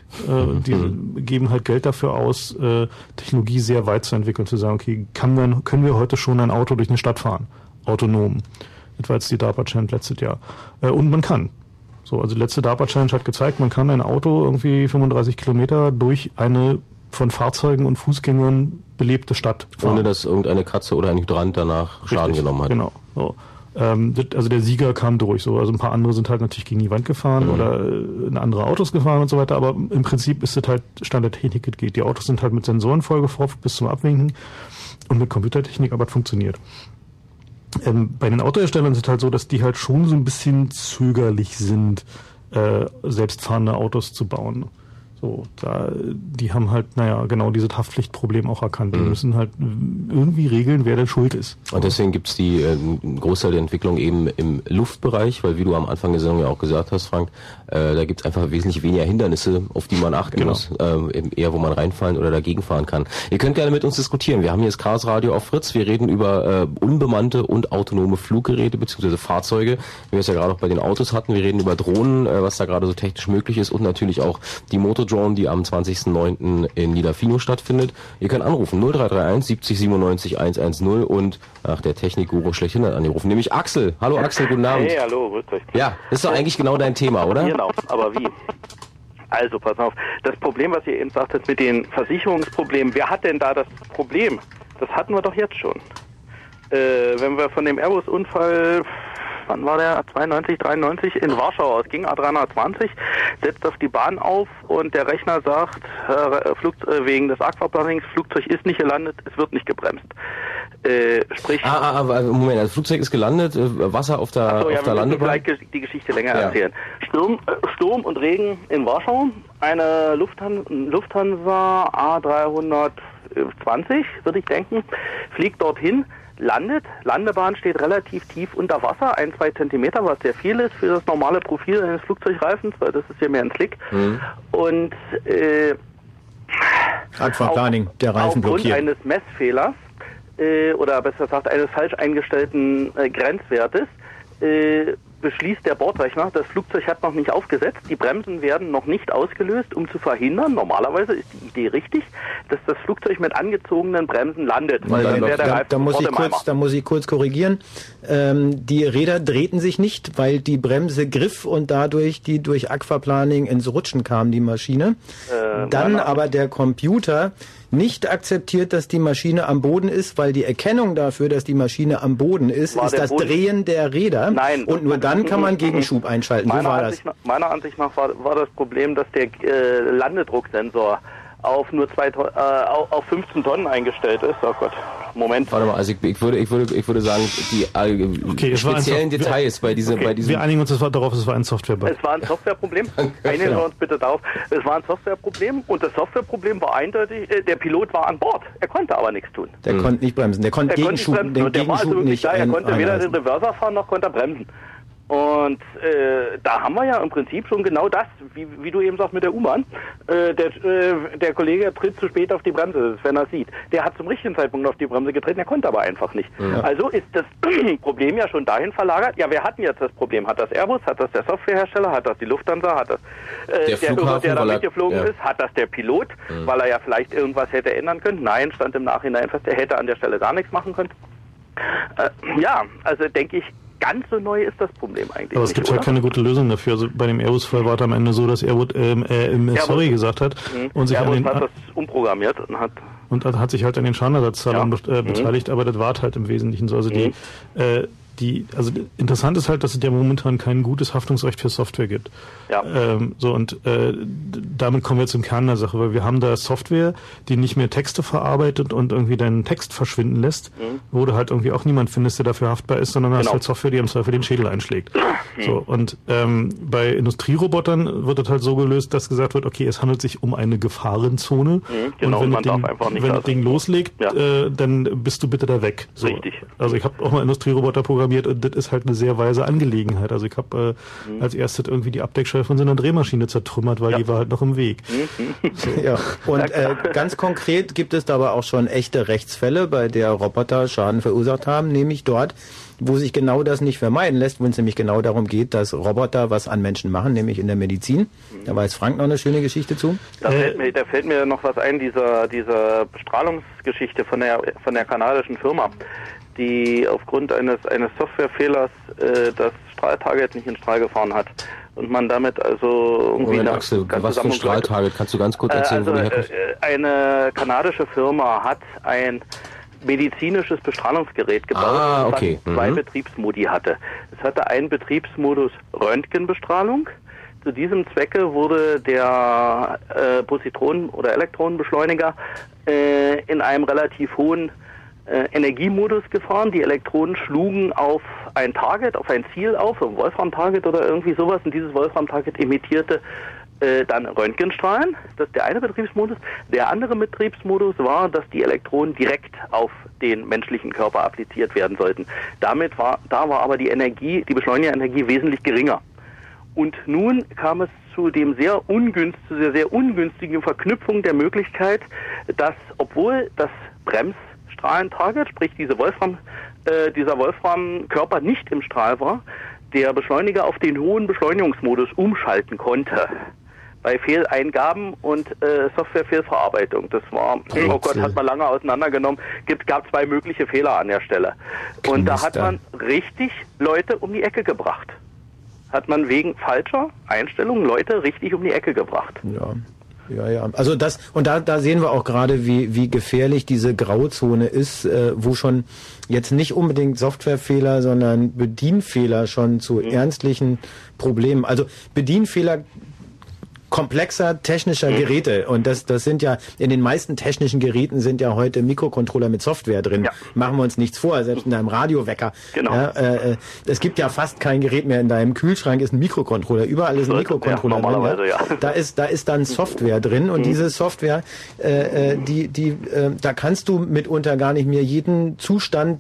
Die geben halt Geld dafür aus, Technologie sehr weit zu entwickeln, zu sagen, okay, können wir heute schon ein Auto durch eine Stadt fahren? Autonom. Das war jetzt die DARPA Challenge letztes Jahr. Und man kann. So, also die letzte DARPA Challenge hat gezeigt, man kann ein Auto irgendwie 35 Kilometer durch eine von Fahrzeugen und Fußgängern belebte Stadt fahren. Ohne dass irgendeine Katze oder ein Hydrant danach Schaden genommen hat. Genau. So. Also der Sieger kam durch. So. Also ein paar andere sind halt natürlich gegen die Wand gefahren oder in andere Autos gefahren und so weiter. Aber im Prinzip ist das halt Stand der Technik, das geht. Die Autos sind halt mit Sensoren vollgepfropft bis zum Abwinken und mit Computertechnik, aber es funktioniert. Bei den Autoherstellern ist es halt so, dass die halt schon so ein bisschen zögerlich sind, selbstfahrende Autos zu bauen. So, die haben halt, genau dieses Haftpflichtproblem auch erkannt. Die müssen halt irgendwie regeln, wer der schuld ist. Und deswegen gibt's die Großteil der Entwicklung eben im Luftbereich, weil wie du am Anfang der Sendung ja auch gesagt hast, Frank, da gibt's einfach wesentlich weniger Hindernisse, auf die man achten muss, eben eher wo man reinfallen oder dagegen fahren kann. Ihr könnt gerne mit uns diskutieren. Wir haben hier das Chaos Radio auf Fritz. Wir reden über unbemannte und autonome Fluggeräte bzw. Fahrzeuge, wie wir es ja gerade auch bei den Autos hatten. Wir reden über Drohnen, was da gerade so technisch möglich ist und natürlich auch die Motodrone, die am 20.09. in Niederfino stattfindet. Ihr könnt anrufen 0331 70 97 110 und der Technik-Guru schlechthin hat angerufen, nämlich Axel. Hallo Axel, guten Abend. Hey, hallo, grüß euch. Ja, ist doch eigentlich genau dein Thema, oder? Genau, aber wie? Also, pass auf, das Problem, was ihr eben sagtet mit den Versicherungsproblemen, wer hat denn da das Problem? Das hatten wir doch jetzt schon. Wenn wir von dem Airbus-Unfall, wann war der? 92, 93 in Warschau aus, ging A320, setzt auf die Bahn auf und der Rechner sagt, wegen des Aquaplanings, Flugzeug ist nicht gelandet, es wird nicht gebremst. Sprich... Moment, das Flugzeug ist gelandet, Wasser auf der Landebahn? Vielleicht die Geschichte länger erzählen. Sturm und Regen in Warschau, eine Lufthansa A320, würde ich denken, fliegt dorthin, landet, Landebahn steht relativ tief unter Wasser, 1-2 Zentimeter, was sehr viel ist für das normale Profil eines Flugzeugreifens, weil das ist ja mehr ein Slick. Und Aquaplaning, der Reifen blockiert. Aufgrund eines Messfehlers oder besser gesagt eines falsch eingestellten Grenzwertes beschließt der Bordrechner, das Flugzeug hat noch nicht aufgesetzt, die Bremsen werden noch nicht ausgelöst, um zu verhindern, normalerweise ist die Idee richtig, dass das Flugzeug mit angezogenen Bremsen landet. Da muss ich kurz korrigieren. Die Räder drehten sich nicht, weil die Bremse griff und dadurch die durch Aquaplaning ins Rutschen kam, die Maschine. Dann aber der Computer nicht akzeptiert, dass die Maschine am Boden ist, weil die Erkennung dafür, dass die Maschine am Boden ist das Drehen der Räder. Nein, und nur dann kann man Gegenschub einschalten. So war das. Meiner Ansicht nach war das Problem, dass der Landedrucksensor auf nur 15 Tonnen eingestellt ist. Oh Gott, Moment. Warte mal, also ich würde sagen, die speziellen Details bei diesem... Wir einigen uns darauf, es war ein Softwarebug. Es war ein Softwareproblem. Einigen wir uns bitte darauf. Es war ein Softwareproblem und das Softwareproblem war eindeutig, der Pilot war an Bord. Er konnte aber nichts tun. Der konnte nicht bremsen. Der konnte Gegenschub nicht. Er konnte weder den Reverser fahren, noch konnte er bremsen. Und da haben wir ja im Prinzip schon genau das, wie du eben sagst mit der U-Bahn. Der Kollege tritt zu spät auf die Bremse, wenn er es sieht. Der hat zum richtigen Zeitpunkt auf die Bremse getreten, er konnte aber einfach nicht. Ja. Also ist das Problem ja schon dahin verlagert. Ja, wer hat denn jetzt das Problem? Hat das Airbus? Hat das der Softwarehersteller? Hat das die Lufthansa? Hat das der da mitgeflogen ist? Hat das der Pilot? Weil er ja vielleicht irgendwas hätte ändern können? Nein, stand im Nachhinein fest, er hätte an der Stelle gar nichts machen können. Also denke ich, ganz so neu ist das Problem eigentlich. Aber es gibt halt keine gute Lösung dafür. Also bei dem Airbus-Fall war es am Ende so, dass Airbus sorry gesagt hat und sich Airbus hat das umprogrammiert und hat sich halt an den Schadenersatzzahlungen beteiligt, aber das war halt im Wesentlichen so. Also interessant ist halt, dass es ja momentan kein gutes Haftungsrecht für Software gibt. Ja. Damit kommen wir zum Kern der Sache, weil wir haben da Software, die nicht mehr Texte verarbeitet und irgendwie deinen Text verschwinden lässt, wo du halt irgendwie auch niemand findest, der dafür haftbar ist, sondern hast halt Software, die im Zweifel den Schädel einschlägt. So, und bei Industrierobotern wird das halt so gelöst, dass gesagt wird, okay, es handelt sich um eine Gefahrenzone. Genau, und wenn das Ding loslegt, dann bist du bitte da weg. So. Richtig. Also ich habe auch mal Industrieroboter programmiert und das ist halt eine sehr weise Angelegenheit. Also ich habe als erstes irgendwie die Abdeckscheibe von so einer Drehmaschine zertrümmert, weil die war halt noch im Weg. So. Ja. Und ganz konkret gibt es dabei auch schon echte Rechtsfälle, bei der Roboter Schaden verursacht haben, nämlich dort, wo sich genau das nicht vermeiden lässt, wo es nämlich genau darum geht, dass Roboter was an Menschen machen, nämlich in der Medizin. Da weiß Frank noch eine schöne Geschichte zu. Da fällt mir noch was ein, diese Bestrahlungsgeschichte von der kanadischen Firma, die aufgrund eines Softwarefehlers das Strahltarget nicht in Strahl gefahren hat. Und man damit also irgendwie... Axel, was für Strahltarget? Kannst du ganz kurz erzählen, wo du herkommst? Eine kanadische Firma hat ein medizinisches Bestrahlungsgerät gebaut, das 2 Betriebsmodi hatte. Es hatte einen Betriebsmodus Röntgenbestrahlung. Zu diesem Zwecke wurde der Positronen- oder Elektronenbeschleuniger in einem relativ hohen Energiemodus gefahren. Die Elektronen schlugen auf ein Target, auf ein Ziel auf, ein Wolfram-Target oder irgendwie sowas. Und dieses Wolfram-Target emittierte dann Röntgenstrahlen, das ist der eine Betriebsmodus. Der andere Betriebsmodus war, dass die Elektronen direkt auf den menschlichen Körper appliziert werden sollten. Da war aber die Beschleunigerenergie wesentlich geringer. Und nun kam es zu der sehr ungünstigen Verknüpfung der Möglichkeit, dass, obwohl das Bremsstrahlen-Target, sprich dieser Wolfram-Körper nicht im Strahl war, der Beschleuniger auf den hohen Beschleunigungsmodus umschalten konnte. Bei Fehleingaben und Softwarefehlverarbeitung. Das war, oh Gott, hat man lange auseinandergenommen. Gab 2 mögliche Fehler an der Stelle. Und da hat man richtig Leute um die Ecke gebracht. Hat man wegen falscher Einstellungen Leute richtig um die Ecke gebracht. Ja. Also da sehen wir auch gerade, wie gefährlich diese Grauzone ist, wo schon jetzt nicht unbedingt Softwarefehler, sondern Bedienfehler schon zu ernstlichen Problemen. Also Bedienfehler komplexer technischer Geräte, und das sind ja, in den meisten technischen Geräten sind ja heute Mikrocontroller mit Software drin. Ja. Machen wir uns nichts vor, selbst in deinem Radiowecker. Genau. Ja, es gibt ja fast kein Gerät mehr. In deinem Kühlschrank ist ein Mikrocontroller, überall ist ein Mikrocontroller drin. Ja. Da ist dann Software drin, und diese Software, da kannst du mitunter gar nicht mehr jeden Zustand